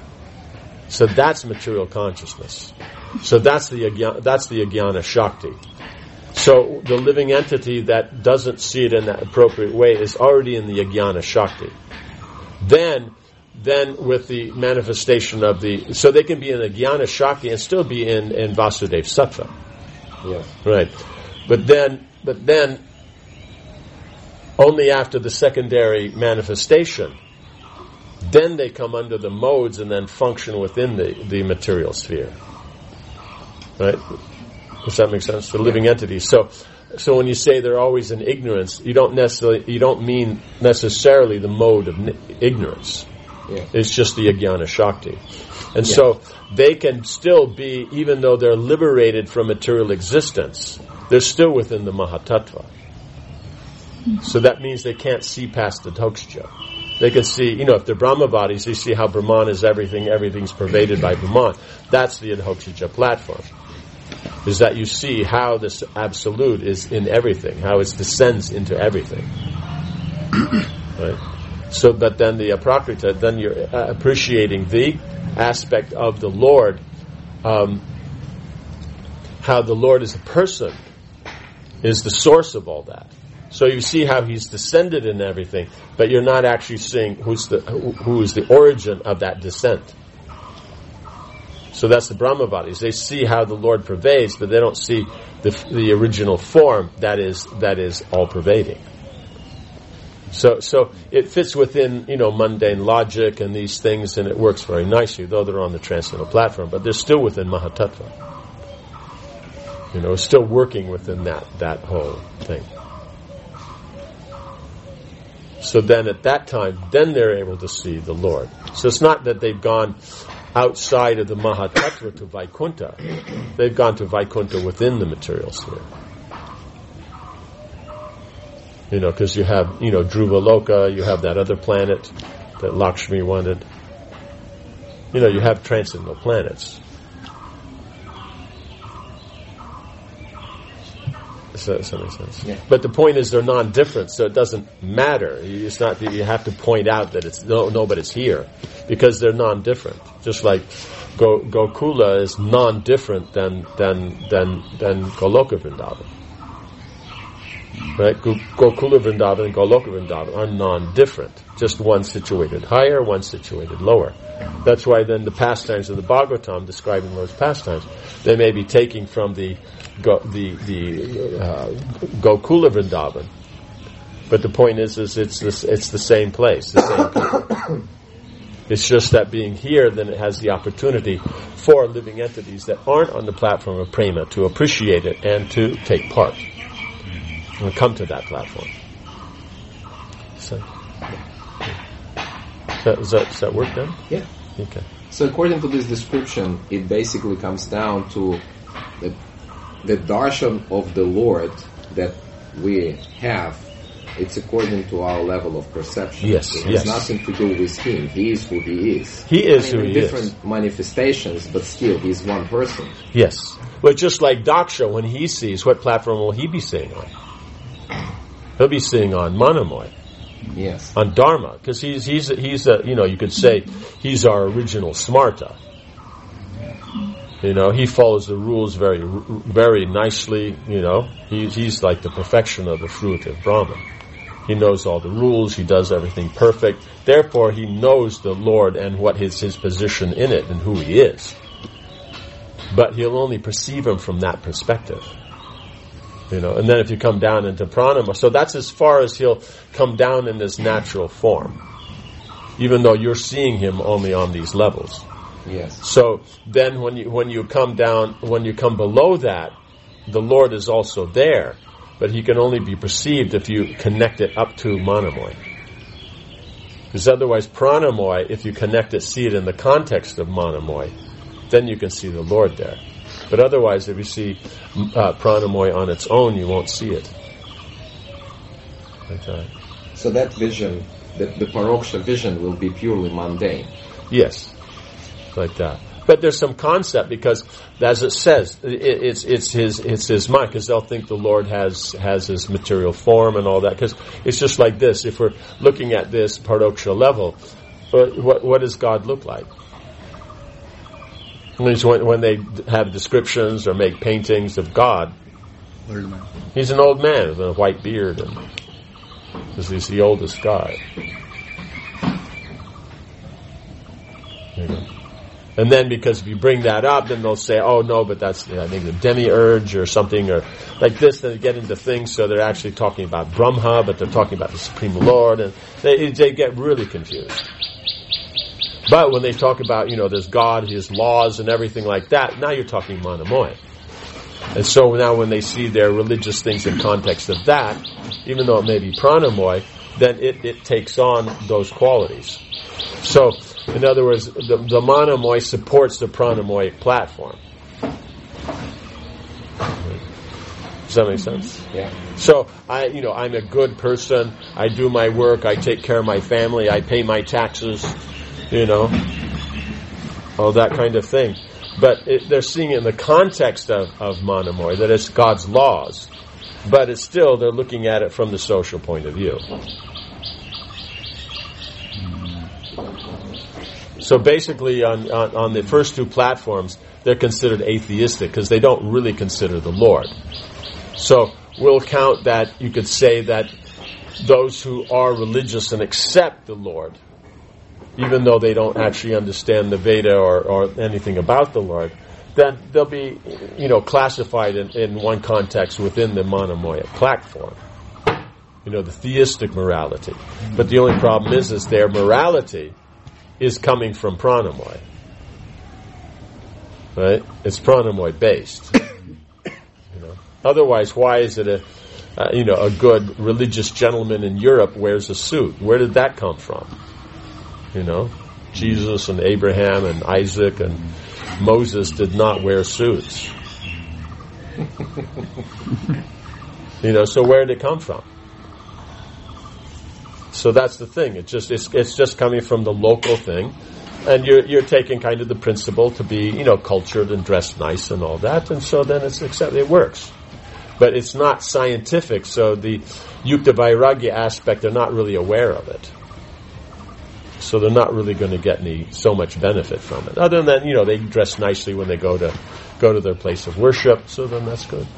S1: So that's material consciousness. So that's the Ajnana Shakti. So the living entity that doesn't see it in that appropriate way is already in the Ajnana Shakti. Then with the manifestation of so they can be in the Jnana Shakti and still be in Vasudev Sattva.
S5: Yes.
S1: Right. But then only after the secondary manifestation then they come under the modes and then function within the material sphere. Right? Does that make sense? The living entities. So when you say they're always in ignorance, you don't mean necessarily the mode of ignorance.
S5: Yeah.
S1: It's just the Ajnana Shakti. And so they can still be, even though they're liberated from material existence, they're still within the Mahatattva. So that means they can't see past the Dhoksha. They can see, if they're Brahma bodies, they see how Brahman is everything's pervaded by Brahman. That's the Adhokshaja platform. Is that you see how this absolute is in everything, how it descends into everything. Right? So, but then the Aprakrita, then you're appreciating the aspect of the Lord, how the Lord is a person, is the source of all that. So you see how he's descended in everything, but you're not actually seeing who is the origin of that descent. So that's the Brahma bodies. They see how the Lord pervades, but they don't see the original form that is all pervading. So it fits within mundane logic and these things, and it works very nicely, though they're on the transcendental platform. But they're still within Mahatattva. Still working within that whole thing. So then at that time, then they're able to see the Lord. So it's not that they've gone outside of the Mahatattva to Vaikuntha. They've gone to Vaikuntha within the material sphere. Because you have, Dhruva Loka, you have that other planet that Lakshmi wanted. You have transcendental planets. Does that make sense? Yeah. But the point is they're non-different, so it doesn't matter. It's not that you have to point out that it's but it's here, because they're non-different. Just like Gokula is non-different than Goloka Vrindavan. Right? Gokula Vrindavan and Goloka Vrindavan are non-different. Just one situated higher, one situated lower. That's why then the pastimes of the Bhagavatam describing those pastimes, they may be taking from the Gokula Vrindavan, but the point is it's the same place, the same people. It's just that being here, then it has the opportunity for living entities that aren't on the platform of prema to appreciate it and to take part and come to that platform. So, does that work then?
S5: Yeah.
S1: Okay.
S5: So according to this description, it basically comes down to the darshan of the Lord that we have. It's according to our level of perception.
S1: Yes,
S5: it has nothing to do with him. He is who he is.
S1: He is who he is.
S5: Different manifestations, but still, he's one person.
S1: Yes. But just like Daksha, when he sees, what platform will he be seeing on? He'll be seeing on Manamoy.
S5: Yes.
S1: On Dharma, because he's you could say he's our original Smarta. He follows the rules very, very nicely. He's like the perfection of the fruit of Brahman. He knows all the rules. He does everything perfect. Therefore, he knows the Lord and what is his position in it and who he is. But he'll only perceive him from that perspective. And then if you come down into pranama, so that's as far as he'll come down in his natural form, even though you're seeing him only on these levels.
S5: Yes.
S1: So then when you come below that, the Lord is also there, but he can only be perceived if you connect it up to Manamoy. Because otherwise Pranamoy, if you connect it, see it in the context of Manamoy, then you can see the Lord there. But otherwise, if you see Pranamoy on its own, you won't see it. Okay.
S5: So that vision, the Paroksha vision, will be purely mundane.
S1: Yes, like that. But there's some concept, because, as it says, it's his mind, because they'll think the Lord has his material form and all that. Because it's just like this. If we're looking at this Paroksha level, what does God look like? When they have descriptions or make paintings of God,
S6: Old man.
S1: He's an old man with a white beard, and because he's the oldest guy. And then because if you bring that up, then they'll say, oh no, but that's, I think, the demiurge or something, or like this, then they get into things, so they're actually talking about Brahma, but they're talking about the Supreme Lord, and they get really confused. But when they talk about, there's God, His laws, and everything like that, now you're talking Manamoy. And so now when they see their religious things in context of that, even though it may be Pranamoy, then it takes on those qualities. So, in other words, the Manamoy supports the Pranamoyic platform. Does that make sense?
S5: Yeah.
S1: So, I'm a good person, I do my work, I take care of my family, I pay my taxes, all that kind of thing. But they're seeing it in the context of Manamoy, that it's God's laws. But it's still, they're looking at it from the social point of view. So basically, on the first two platforms, they're considered atheistic because they don't really consider the Lord. So we'll count that, you could say that those who are religious and accept the Lord, even though they don't actually understand the Veda or anything about the Lord, then they'll be, classified in one context within the Manamoyic platform. The theistic morality. But the only problem is their morality is coming from Pranamoy. Right? It's Pranamoy based. Otherwise, why is it a good religious gentleman in Europe wears a suit? Where did that come from? Jesus and Abraham and Isaac and Moses did not wear suits. So where did it come from? So that's the thing. It's just coming from the local thing, and you're taking kind of the principle to be cultured and dressed nice and all that, and so then it works. But it's not scientific. So the Yukta Vairagya aspect, they're not really aware of it. So they're not really going to get so much benefit from it. Other than that, they dress nicely when they go to their place of worship. So then that's good.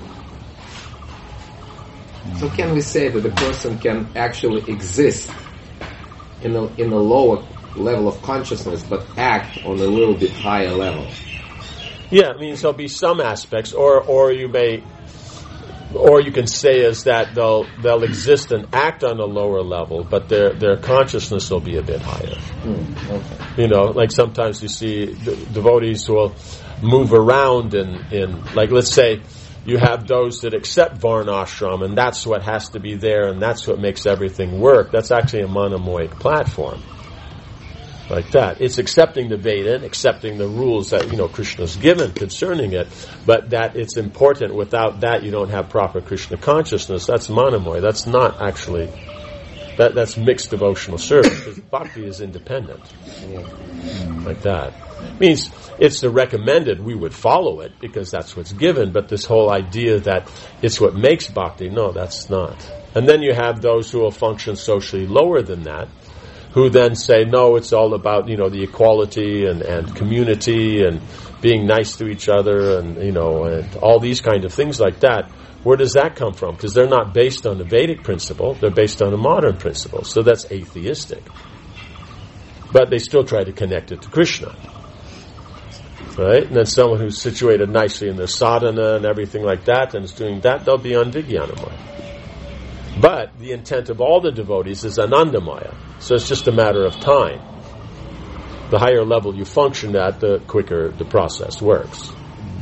S5: So can we say that the person can actually exist in a lower level of consciousness, but act on a little bit higher level?
S1: Yeah, there'll be some aspects, or you can say is that they'll exist and act on a lower level, but their consciousness will be a bit higher. Okay. Like sometimes you see devotees who will move around in like, let's say you have those that accept Varnashram, and that's what has to be there, and that's what makes everything work. That's actually a Manamoyic platform. Like that. It's accepting the Veda and accepting the rules that, Krishna's given concerning it, but that it's important. Without that, you don't have proper Krishna consciousness. That's Manamoy. That's not actually, that's mixed devotional service, because bhakti is independent. Like that. Means it's the recommended, we would follow it, because that's what's given, but this whole idea that it's what makes bhakti, no, that's not. And then you have those who will function socially lower than that, who then say, no, it's all about, the equality and community and being nice to each other and, and all these kind of things like that. Where does that come from? Because they're not based on a Vedic principle, they're based on a modern principle. So that's atheistic. But they still try to connect it to Krishna. Right? And then someone who's situated nicely in their sadhana and everything like that and is doing that, they'll be on Vijnanamaya. But the intent of all the devotees is Anandamaya. So it's just a matter of time. The higher level you function at, the quicker the process works.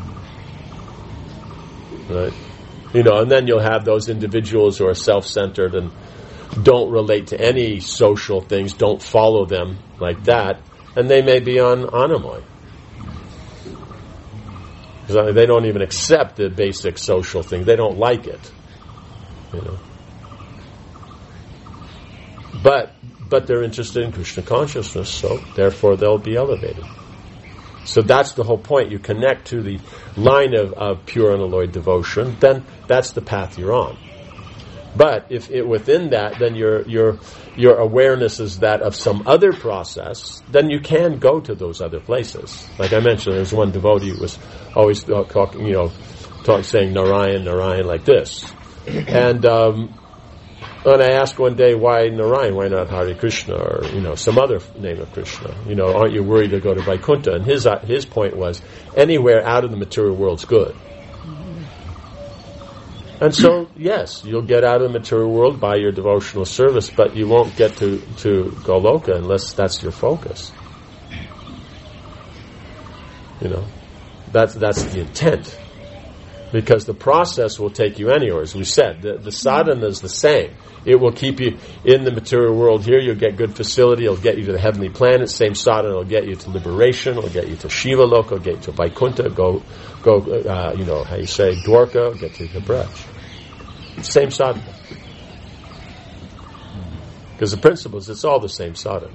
S1: Right? And then you'll have those individuals who are self-centered and don't relate to any social things, don't follow them like that, and they may be on Anamoy. Because they don't even accept the basic social thing. They don't like it. But they're interested in Krishna consciousness, so therefore they'll be elevated. So that's the whole point. You connect to the line of pure unalloyed devotion, then that's the path you're on. But if within that, then your awareness is that of some other process, then you can go to those other places. Like I mentioned, there's one devotee who was always saying Narayan, Narayan like this. And I asked one day, why Narayan? Why not Hare Krishna or some other name of Krishna? Aren't you worried to go to Vaikuntha? And his point was, anywhere out of the material world's good. And so, yes, you'll get out of the material world by your devotional service, but you won't get to Goloka unless that's your focus. That's the intent. Because the process will take you anywhere. As we said, the sadhana is the same. It will keep you in the material world here. You'll get good facility. It'll get you to the heavenly planet. Same sadhana will get you to liberation. It'll get you to Shiva Loka. It'll get you to Vaikuntha. Go. How you say, Dwarka. Get to the Braj. Same sadhana. Because the principles, it's all the same sadhana.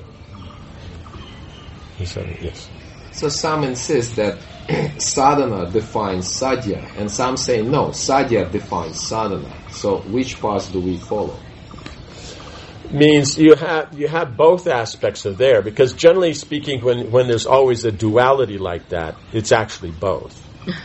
S1: Yes.
S5: So some insist that sadhana defines sadhya, and some say no, sadhya defines sadhana. So which path do we follow?
S1: Means you have both aspects of there, because generally speaking, when there's always a duality like that, it's actually both.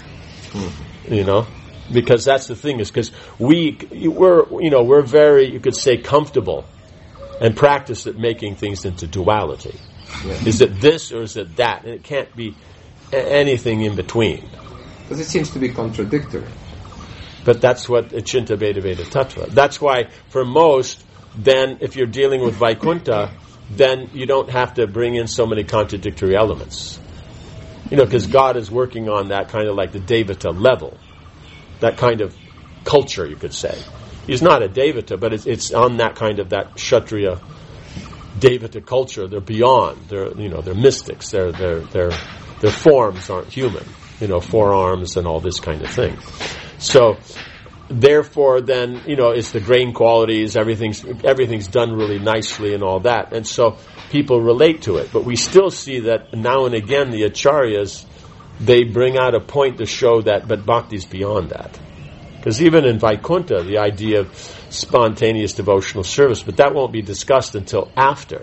S1: Because that's the thing, is because we're very, you could say, comfortable and practiced at making things into duality. Yeah. Is it this or is it that? And it can't be anything in between.
S5: Because it seems to be contradictory.
S1: But that's what Achinta Bheda Veda Tattva. That's why for most, then if you're dealing with Vaikuntha, then you don't have to bring in so many contradictory elements. Because God is working on that kind of like the Devata level. That kind of culture, you could say. He's not a Devata, but it's on that kind of that Kshatriya Devata culture. They're beyond. They're mystics. Their forms aren't human. Forearms and all this kind of thing. So, therefore, then it's the grain qualities. Everything's done really nicely and all that, and so people relate to it. But we still see that now and again the acharyas, they bring out a point to show that, but bhakti's beyond that. Because even in Vaikuntha, the idea of spontaneous devotional service, but that won't be discussed until after.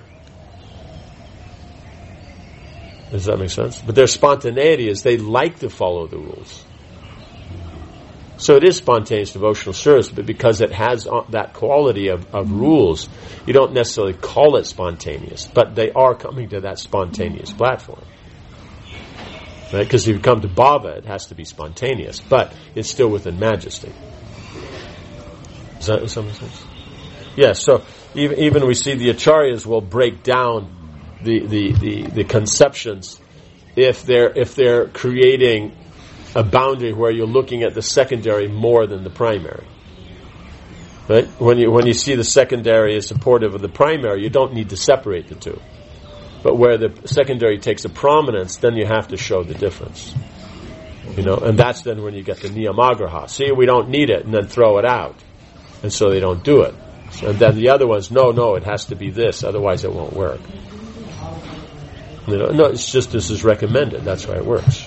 S1: Does that make sense? But their spontaneity is they like to follow the rules. So it is spontaneous devotional service, but because it has that quality of rules, you don't necessarily call it spontaneous, but they are coming to that spontaneous platform. Right? Because if you come to bhava, it has to be spontaneous, but it's still within majesty. Does that make sense? Yes, so even we see the acharyas will break down the conceptions if they're creating a boundary where you're looking at the secondary more than the primary. Right? When you see the secondary is supportive of the primary, you don't need to separate the two. But where the secondary takes a prominence, then you have to show the difference. And that's then when you get the niyamagraha. See, we don't need it, and then throw it out. And so they don't do it. And then the other ones, no, it has to be this, otherwise it won't work. No, it's just this is recommended. That's why it works.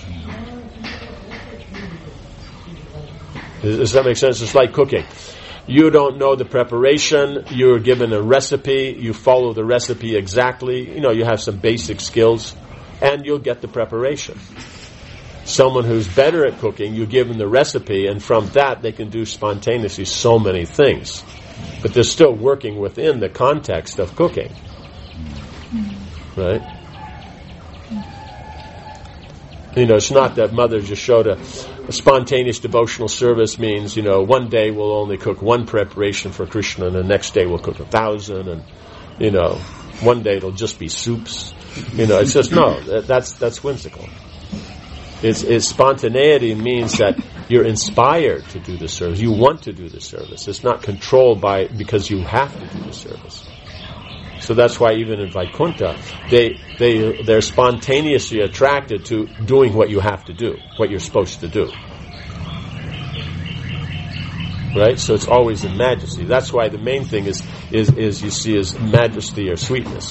S1: Does that make sense? It's like cooking. You don't know the preparation. You're given a recipe. You follow the recipe exactly. You have some basic skills, and you'll get the preparation. Someone who's better at cooking, you give them the recipe, and from that they can do spontaneously so many things. But they're still working within the context of cooking. Right? It's not that Mother just showed a spontaneous devotional service means, one day we'll only cook one preparation for Krishna, and the next day we'll cook 1,000, and, one day it'll just be soups. It's just, no, that's whimsical. It's spontaneity means that you're inspired to do the service. You want to do the service. It's not controlled because you have to do the service. So that's why even in Vaikuntha, they're spontaneously attracted to doing what you have to do, what you're supposed to do. Right? So it's always in majesty. That's why the main thing is you see is majesty or sweetness.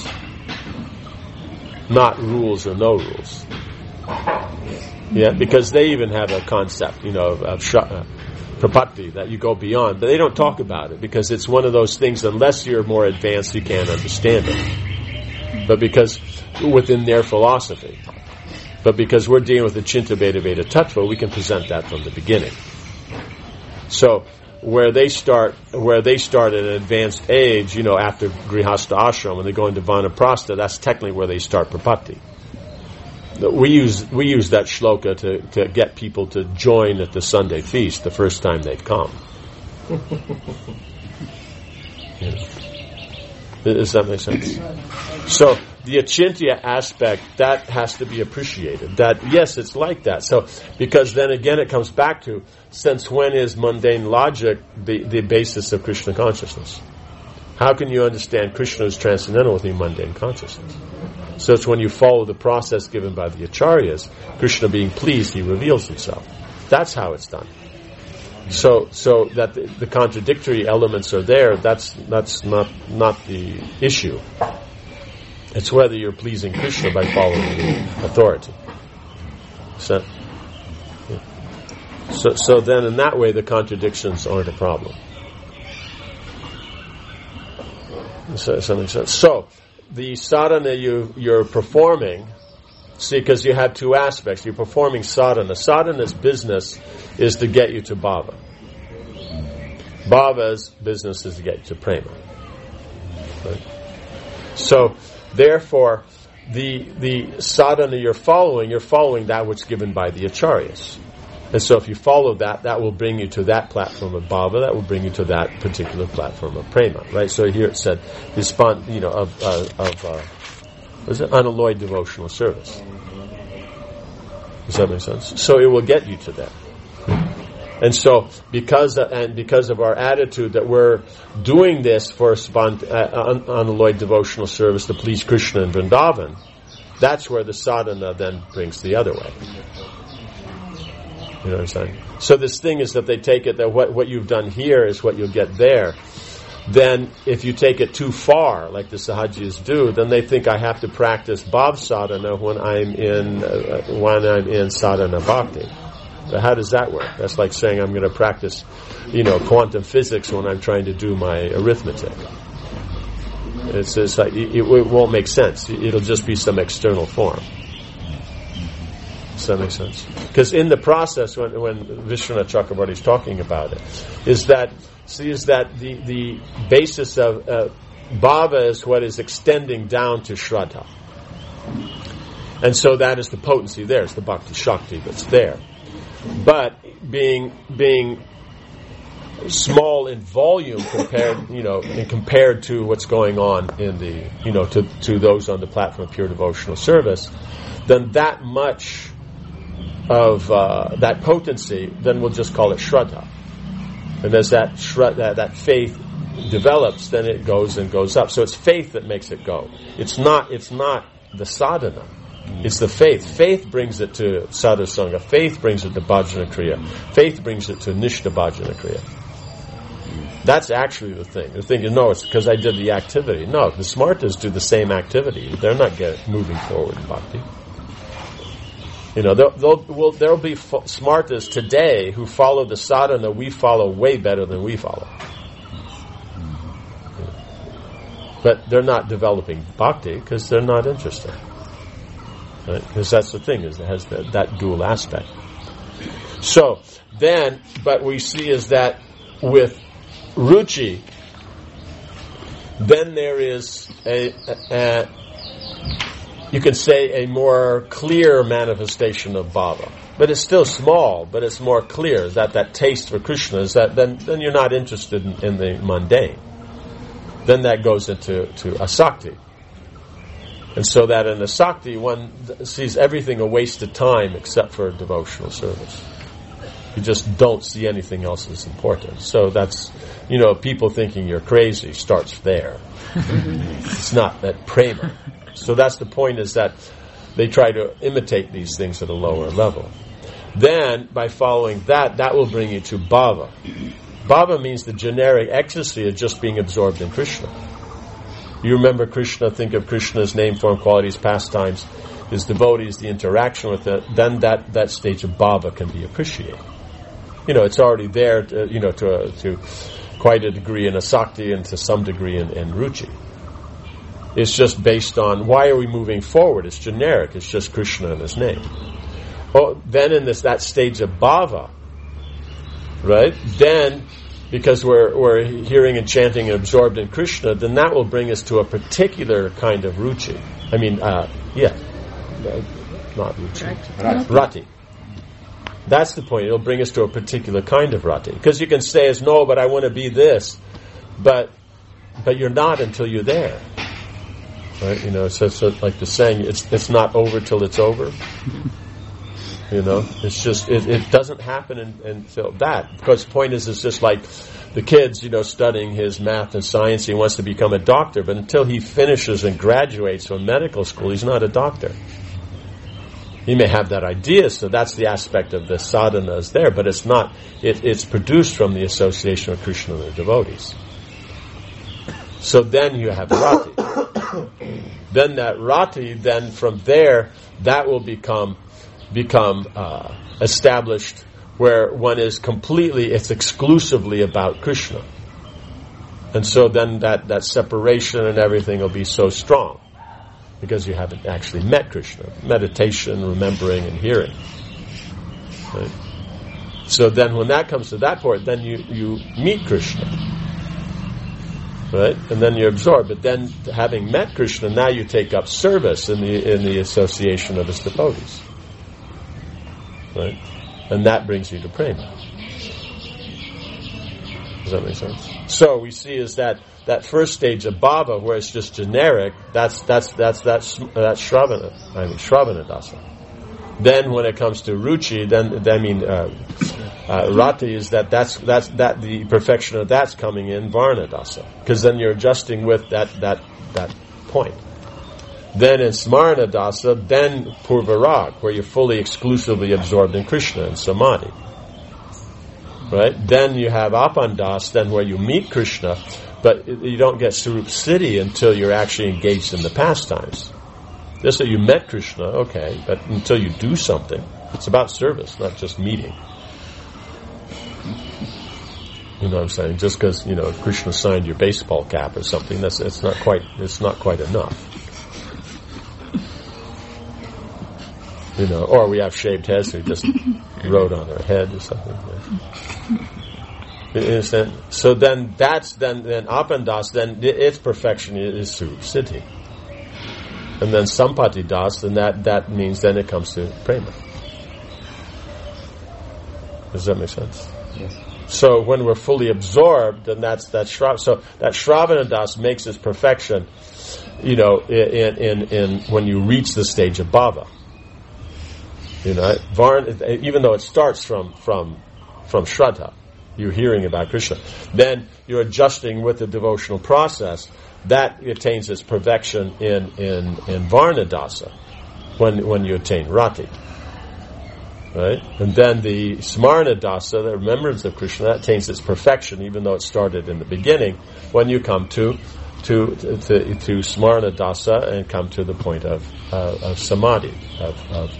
S1: Not rules or no rules. Yeah, because they even have a concept, of prapatti, that you go beyond, but they don't talk about it because it's one of those things, unless you're more advanced, you can't understand it. But because within their philosophy. But because we're dealing with the Achinta Bheda Veda Tattva, we can present that from the beginning. So where they start at an advanced age, after Grihastha Ashram, when they go into Vanaprastha, that's technically where they start prapatti. We use that shloka to get people to join at the Sunday feast the first time they've come. Does that make sense? So the achintya aspect, that has to be appreciated. That, yes, it's like that. So, because then again it comes back to, since when is mundane logic the basis of Krishna consciousness? How can you understand Krishna is transcendental with mundane consciousness? So it's when you follow the process given by the acharyas, Krishna being pleased, he reveals himself. That's how it's done. So that the contradictory elements are there, that's not the issue. It's whether you're pleasing Krishna by following the authority. So then in that way the contradictions aren't a problem. So the sadhana you're performing, see, because you have two aspects. You're performing sadhana. Sadhana's business is to get you to bhava. Bhava's business is to get you to prema. Right? So, therefore, the sadhana you're following that which is given by the acharyas. And so if you follow that, that will bring you to that platform of bhava, that will bring you to that particular platform of prema, right? So here it said, unalloyed devotional service. Does that make sense? So it will get you to that. And so, because of our attitude that we're doing this for unalloyed devotional service to please Krishna in Vrindavan, that's where the sadhana then brings the other way. You know what I'm saying? So this thing is that they take it that what you've done here is what you'll get there. Then if you take it too far, like the Sahajis do, then they think I have to practice bhav sadhana when I'm in sadhana bhakti. But how does that work? That's like saying I'm going to practice, quantum physics when I'm trying to do my arithmetic. It's like it won't make sense. It'll just be some external form. Does that make sense? Because in the process, when Vishwanath Chakrabarti is talking about it, is that the basis of bhava is what is extending down to shraddha, and so that is the potency there. It's the bhakti shakti that's there, but being small in volume compared to what's going on in the to those on the platform of pure devotional service, then that much of that potency, then we'll just call it shraddha. And as that faith develops, then it goes and goes up. So it's faith that makes it go. It's not the sadhana. It's the faith. Faith brings it to sadhusanga. Faith brings it to bhajana kriya. Faith brings it to nishta bhajana kriya. That's actually the thing. The thing is, no, it's because I did the activity. No, the smartas do the same activity. They're not moving forward in bhakti. There'll be smartas today who follow the sadhana we follow way better than we follow. But they're not developing bhakti because they're not interested. Right? Because that's the thing, is it has that dual aspect. So, then, but we see is that with ruchi, then there is you can say a more clear manifestation of bhava. But it's still small, but it's more clear that taste for Krishna is that then you're not interested in the mundane. Then that goes into asakti. And so that in asakti one sees everything a waste of time except for devotional service. You just don't see anything else as important. So that's, people thinking you're crazy starts there. It's not that prema. So that's the point, is that they try to imitate these things at a lower level. Then, by following that will bring you to bhava. Bhava means the generic ecstasy of just being absorbed in Krishna. You remember Krishna, think of Krishna's name, form, qualities, pastimes, his devotees, the interaction with it, then that stage of bhava can be appreciated. It's already there, to quite a degree in asakti and to some degree in ruchi. It's just based on, why are we moving forward? It's generic. It's just Krishna and his name. Oh, then in that stage of bhava, right? Then, because we're hearing and chanting and absorbed in Krishna, then that will bring us to a particular kind of ruchi. Not ruchi. Rati. That's the point. It'll bring us to a particular kind of rati. Because you can say, no, but I want to be this. But you're not until you're there. Right? So like the saying, it's not over till it's over. It's just it doesn't happen until that. Because the point is, it's just like the kids, studying his math and science. He wants to become a doctor, but until he finishes and graduates from medical school, he's not a doctor. He may have that idea, so that's the aspect of the sadhana is there, but it's not. It's produced from the association with Krishna and the devotees. So then you have rati. Then that rati, then from there, that will become established, where one is it's exclusively about Krishna. And so then that separation and everything will be so strong, because you haven't actually met Krishna. Meditation, remembering, and hearing. Right? So then when that comes to that point, then you meet Krishna. Right? And then you're absorbed. But then, having met Krishna, now you take up service in the association of his devotees. Right? And that brings you to prema. Does that make sense? So we see is that first stage of bhava, where it's just generic, that's shravana dasa. Then when it comes to ruchi, rati is that the perfection of that's coming in varna dasa, because then you're adjusting with that point. Then in smarana dasa, then purvarag, where you're fully exclusively absorbed in Krishna and samadhi. Right? Then you have apandas, then where you meet Krishna, but you don't get Sarup Siddhi until you're actually engaged in the pastimes. Just that you met Krishna, okay, but until you do something, it's about service, not just meeting. You know what I'm saying? Just because Krishna signed your baseball cap or something, it's not quite enough. Or we have shaved heads who just wrote on their head or something. You understand? So then then apandas, then its perfection is Sarup Siddhi. And then sampati das, then that means then it comes to prema. Does that make sense?
S5: Yes.
S1: So when we're fully absorbed, then that's so that shravana das makes its perfection, in when you reach the stage of bhava. Even though it starts from shraddha, you're hearing about Krishna, then you're adjusting with the devotional process. That attains its perfection in varna dasa, when you attain rati. Right? And then the smarana dasa, the remembrance of Krishna, that attains its perfection, even though it started in the beginning, when you come to smarana dasa and come to the point of samadhi, of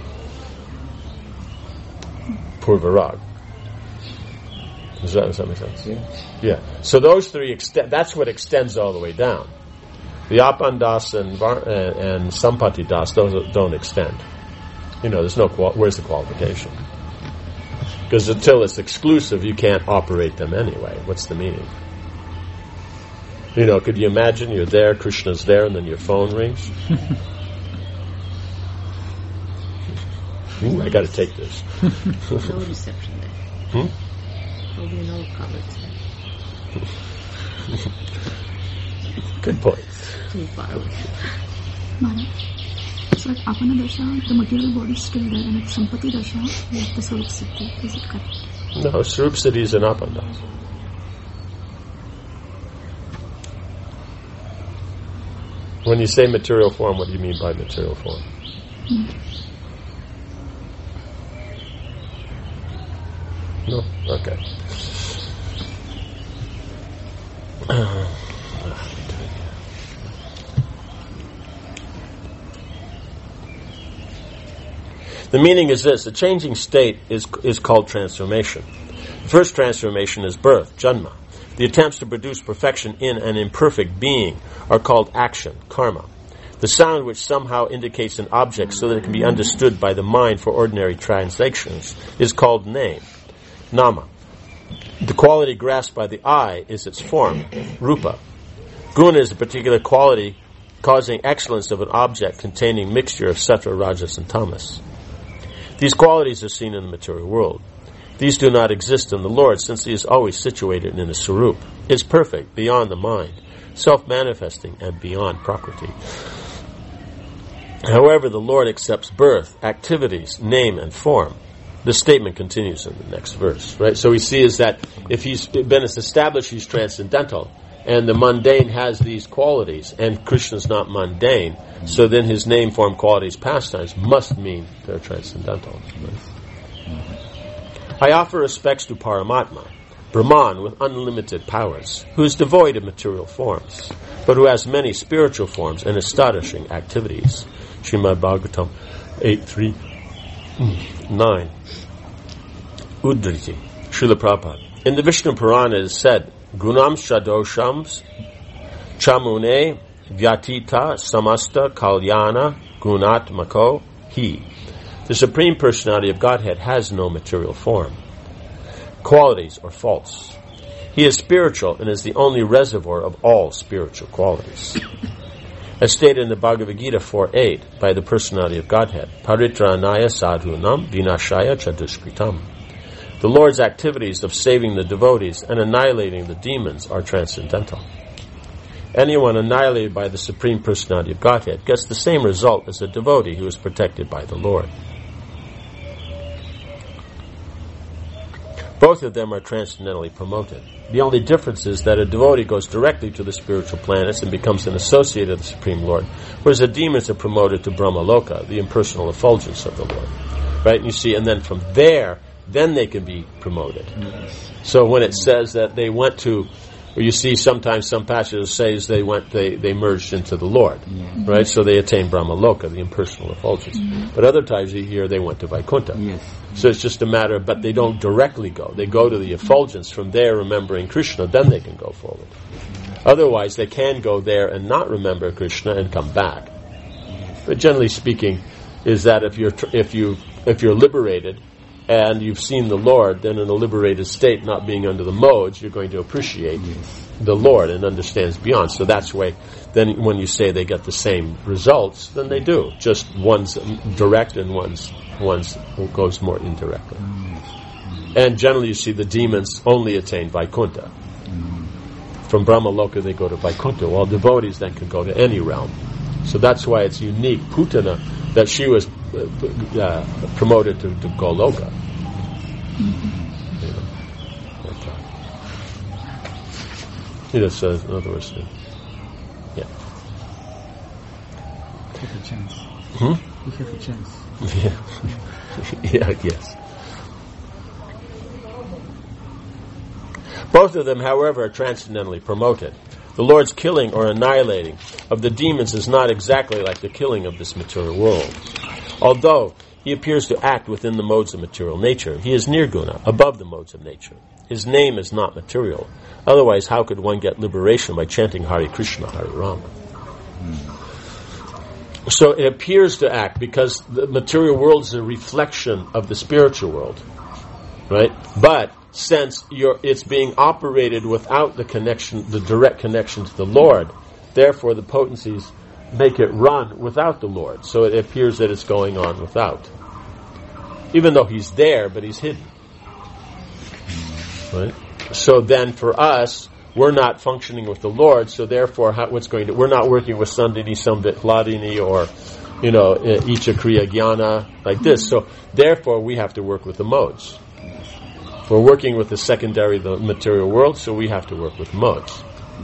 S1: purvarag. Does that make sense? Yeah. So those three that's what extends all the way down. The apandas and sampati das, those don't extend. There's no where's the qualification? Because until it's exclusive, you can't operate them anyway. What's the meaning? Could you imagine you're there, Krishna's there, and then your phone rings? I got to take this.
S3: No reception there. Probably no coverage there.
S1: Good point.
S3: Too far away.
S4: Mara. So at apana dasha, the material body is still there, and at sampati dasha, we have the Sarup Siddhi. Is it correct?
S1: No, Sarup Siddhi is an apandas. When you say material form, what do you mean by material form? No? Okay. The meaning is this: a changing state is called transformation. The first transformation is birth, janma. The attempts to produce perfection in an imperfect being are called action, karma. The sound which somehow indicates an object so that it can be understood by the mind for ordinary transactions is called name, nama. The quality grasped by the eye is its form, rupa. Guna is a particular quality causing excellence of an object containing mixture of sattva, rajas, and tamas. These qualities are seen in the material world. These do not exist in the Lord, since He is always situated in His Sarup. It is perfect, beyond the mind. self-manifesting and beyond Prakriti. However, the Lord accepts birth, activities, name, and form. This statement continues in the next verse, right? So we see is that if he's been established, he's transcendental, and the mundane has these qualities, and Krishna's not mundane, so then his name, form, qualities, pastimes must mean they're transcendental. Right? I offer respects to Paramatma, Brahman with unlimited powers, who is devoid of material forms, but who has many spiritual forms and astonishing activities. Srimad Bhagavatam 8.3.9. Uddriti, Srila Prabhupada. In the Vishnu Purana it is said, Gunam Shadoshams Chamune Vyatita Samasta Kalyana Gunatmako He. The Supreme Personality of Godhead has no material form, qualities, or faults. He is spiritual and is the only reservoir of all spiritual qualities. As stated in the Bhagavad Gita 4.8 by the Personality of Godhead, Paritranaya Sadhunam Vinashaya Chadushkritam. The Lord's activities of saving the devotees and annihilating the demons are transcendental. Anyone annihilated by the Supreme Personality of Godhead gets the same result as a devotee who is protected by the Lord. Both of them are transcendentally promoted. The only difference is that a devotee goes directly to the spiritual planets and becomes an associate of the Supreme Lord, whereas the demons are promoted to Brahmaloka, the impersonal effulgence of the Lord. Right? And you see, and then from there, then they can be promoted. Yes. So when it says that they went to, or you see sometimes some passages says they merged into the Lord, right? So they attained Brahmaloka, the impersonal effulgence. But other times you hear they went to Vaikuntha. Yes. So it's just a matter of, but they don't directly go. They go to the effulgence. From there, remembering Krishna, then they can go forward. Otherwise, they can go there and not remember Krishna and come back. But generally speaking, is that if you're liberated and you've seen the Lord, then in a liberated state, not being under the modes, you're going to appreciate the Lord and understands beyond. So that's why then when you say they get the same results, then they do. Just one's direct and one's goes more indirectly. And generally you see the demons only attain Vaikuntha. From Brahmaloka they go to Vaikuntha, while devotees then can go to any realm. So that's why it's unique, Putana, that she was promoted to Goloka. That's another words. Yeah.
S2: Take a chance.
S1: You
S2: have a chance.
S1: Yeah, yes. Both of them, however, are transcendentally promoted. The Lord's killing or annihilating of the demons is not exactly like the killing of this material world. Although he appears to act within the modes of material nature, he is nirguna, above the modes of nature. His name is not material. Otherwise, how could one get liberation by chanting Hare Krishna, Hare Rama? So it appears to act because the material world is a reflection of the spiritual world, right? But since it's being operated without the connection, the direct connection to the Lord, therefore the potencies make it run without the Lord. So it appears that it's going on without. Even though he's there, but he's hidden. Right? So then for us, we're not functioning with the Lord, so therefore we're not working with Sandini, Sambit, Hladini, or, Icha Kriya Jnana, like this. So therefore we have to work with the modes. We're working with the secondary, the material world, so we have to work with modes.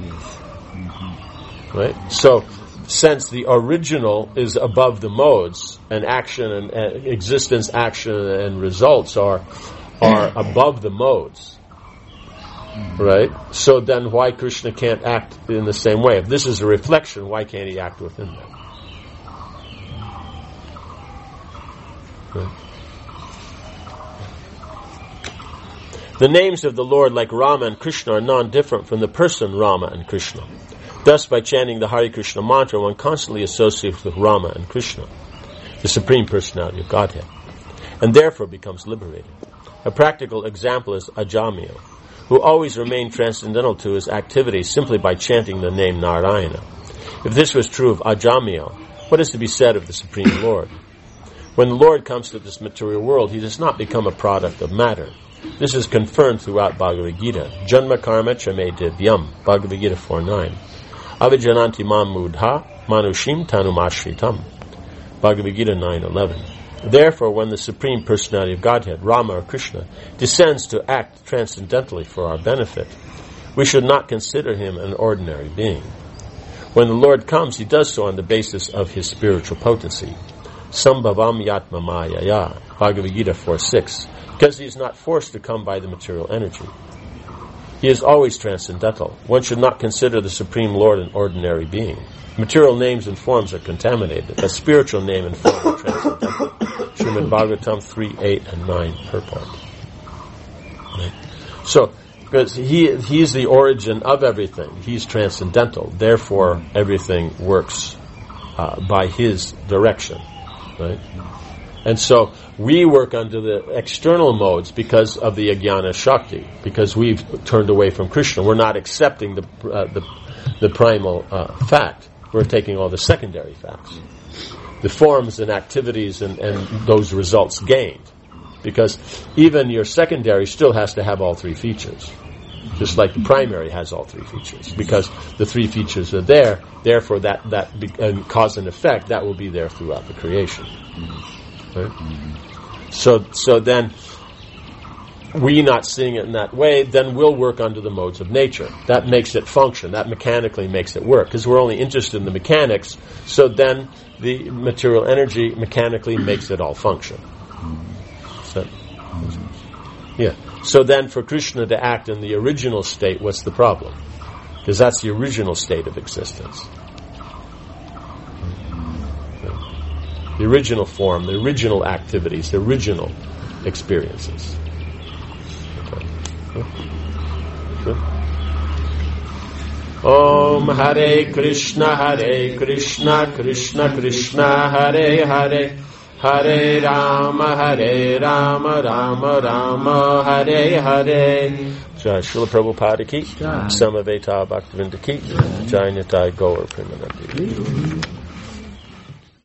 S1: Right? So, since the original is above the modes, and action and existence, action and results are above the modes, right? So then why Krishna can't act in the same way? If this is a reflection, why can't he act within them? Right? The names of the Lord, like Rama and Krishna, are non-different from the person Rama and Krishna. Thus, by chanting the Hare Krishna mantra, one constantly associates with Rama and Krishna, the Supreme Personality of Godhead, and therefore becomes liberated. A practical example is Ajamil, who always remained transcendental to his activities simply by chanting the name Narayana. If this was true of Ajamil, what is to be said of the Supreme Lord? When the Lord comes to this material world, he does not become a product of matter. This is confirmed throughout Bhagavad Gita. Janma karma chame divyam, Bhagavad Gita 4.9. Avijananti mam mudha manushim tanumashritam. Bhagavad Gita 9:11. Therefore, when the Supreme Personality of Godhead, Rama or Krishna, descends to act transcendentally for our benefit, we should not consider him an ordinary being. When the Lord comes, he does so on the basis of his spiritual potency. Sambhavam yatma mayaya, Bhagavad Gita 4:6, because he is not forced to come by the material energy. He is always transcendental. One should not consider the Supreme Lord an ordinary being. Material names and forms are contaminated. A spiritual name and form are transcendental. Srimad Bhagavatam 3:8 and 9 purport. Right? So, because he's the origin of everything. He's transcendental. Therefore, everything works by his direction. Right? And so we work under the external modes because of the Ajnana Shakti, because we've turned away from Krishna. We're not accepting the primal fact. We're taking all the secondary facts, the forms and activities and those results gained. Because even your secondary still has to have all three features, just like the primary has all three features. Because the three features are there, therefore that cause and effect, that will be there throughout the creation. Right? So then, we not seeing it in that way, then we'll work under the modes of nature. That makes it function. That mechanically makes it work. Because we're only interested in the mechanics, so then the material energy mechanically makes it all function. So, yeah. So then for Krishna to act in the original state, what's the problem? Because that's the original state of existence. The original form, the original activities, the original experiences. Okay. Good. Om Hare Krishna, Krishna Krishna, Hare Hare, Hare Rama, Rama Rama, Hare Hare. Jai Srila Prabhupada ki, Samaveta Bhaktivinda ki, Jai Nitai Gaur Premanandi.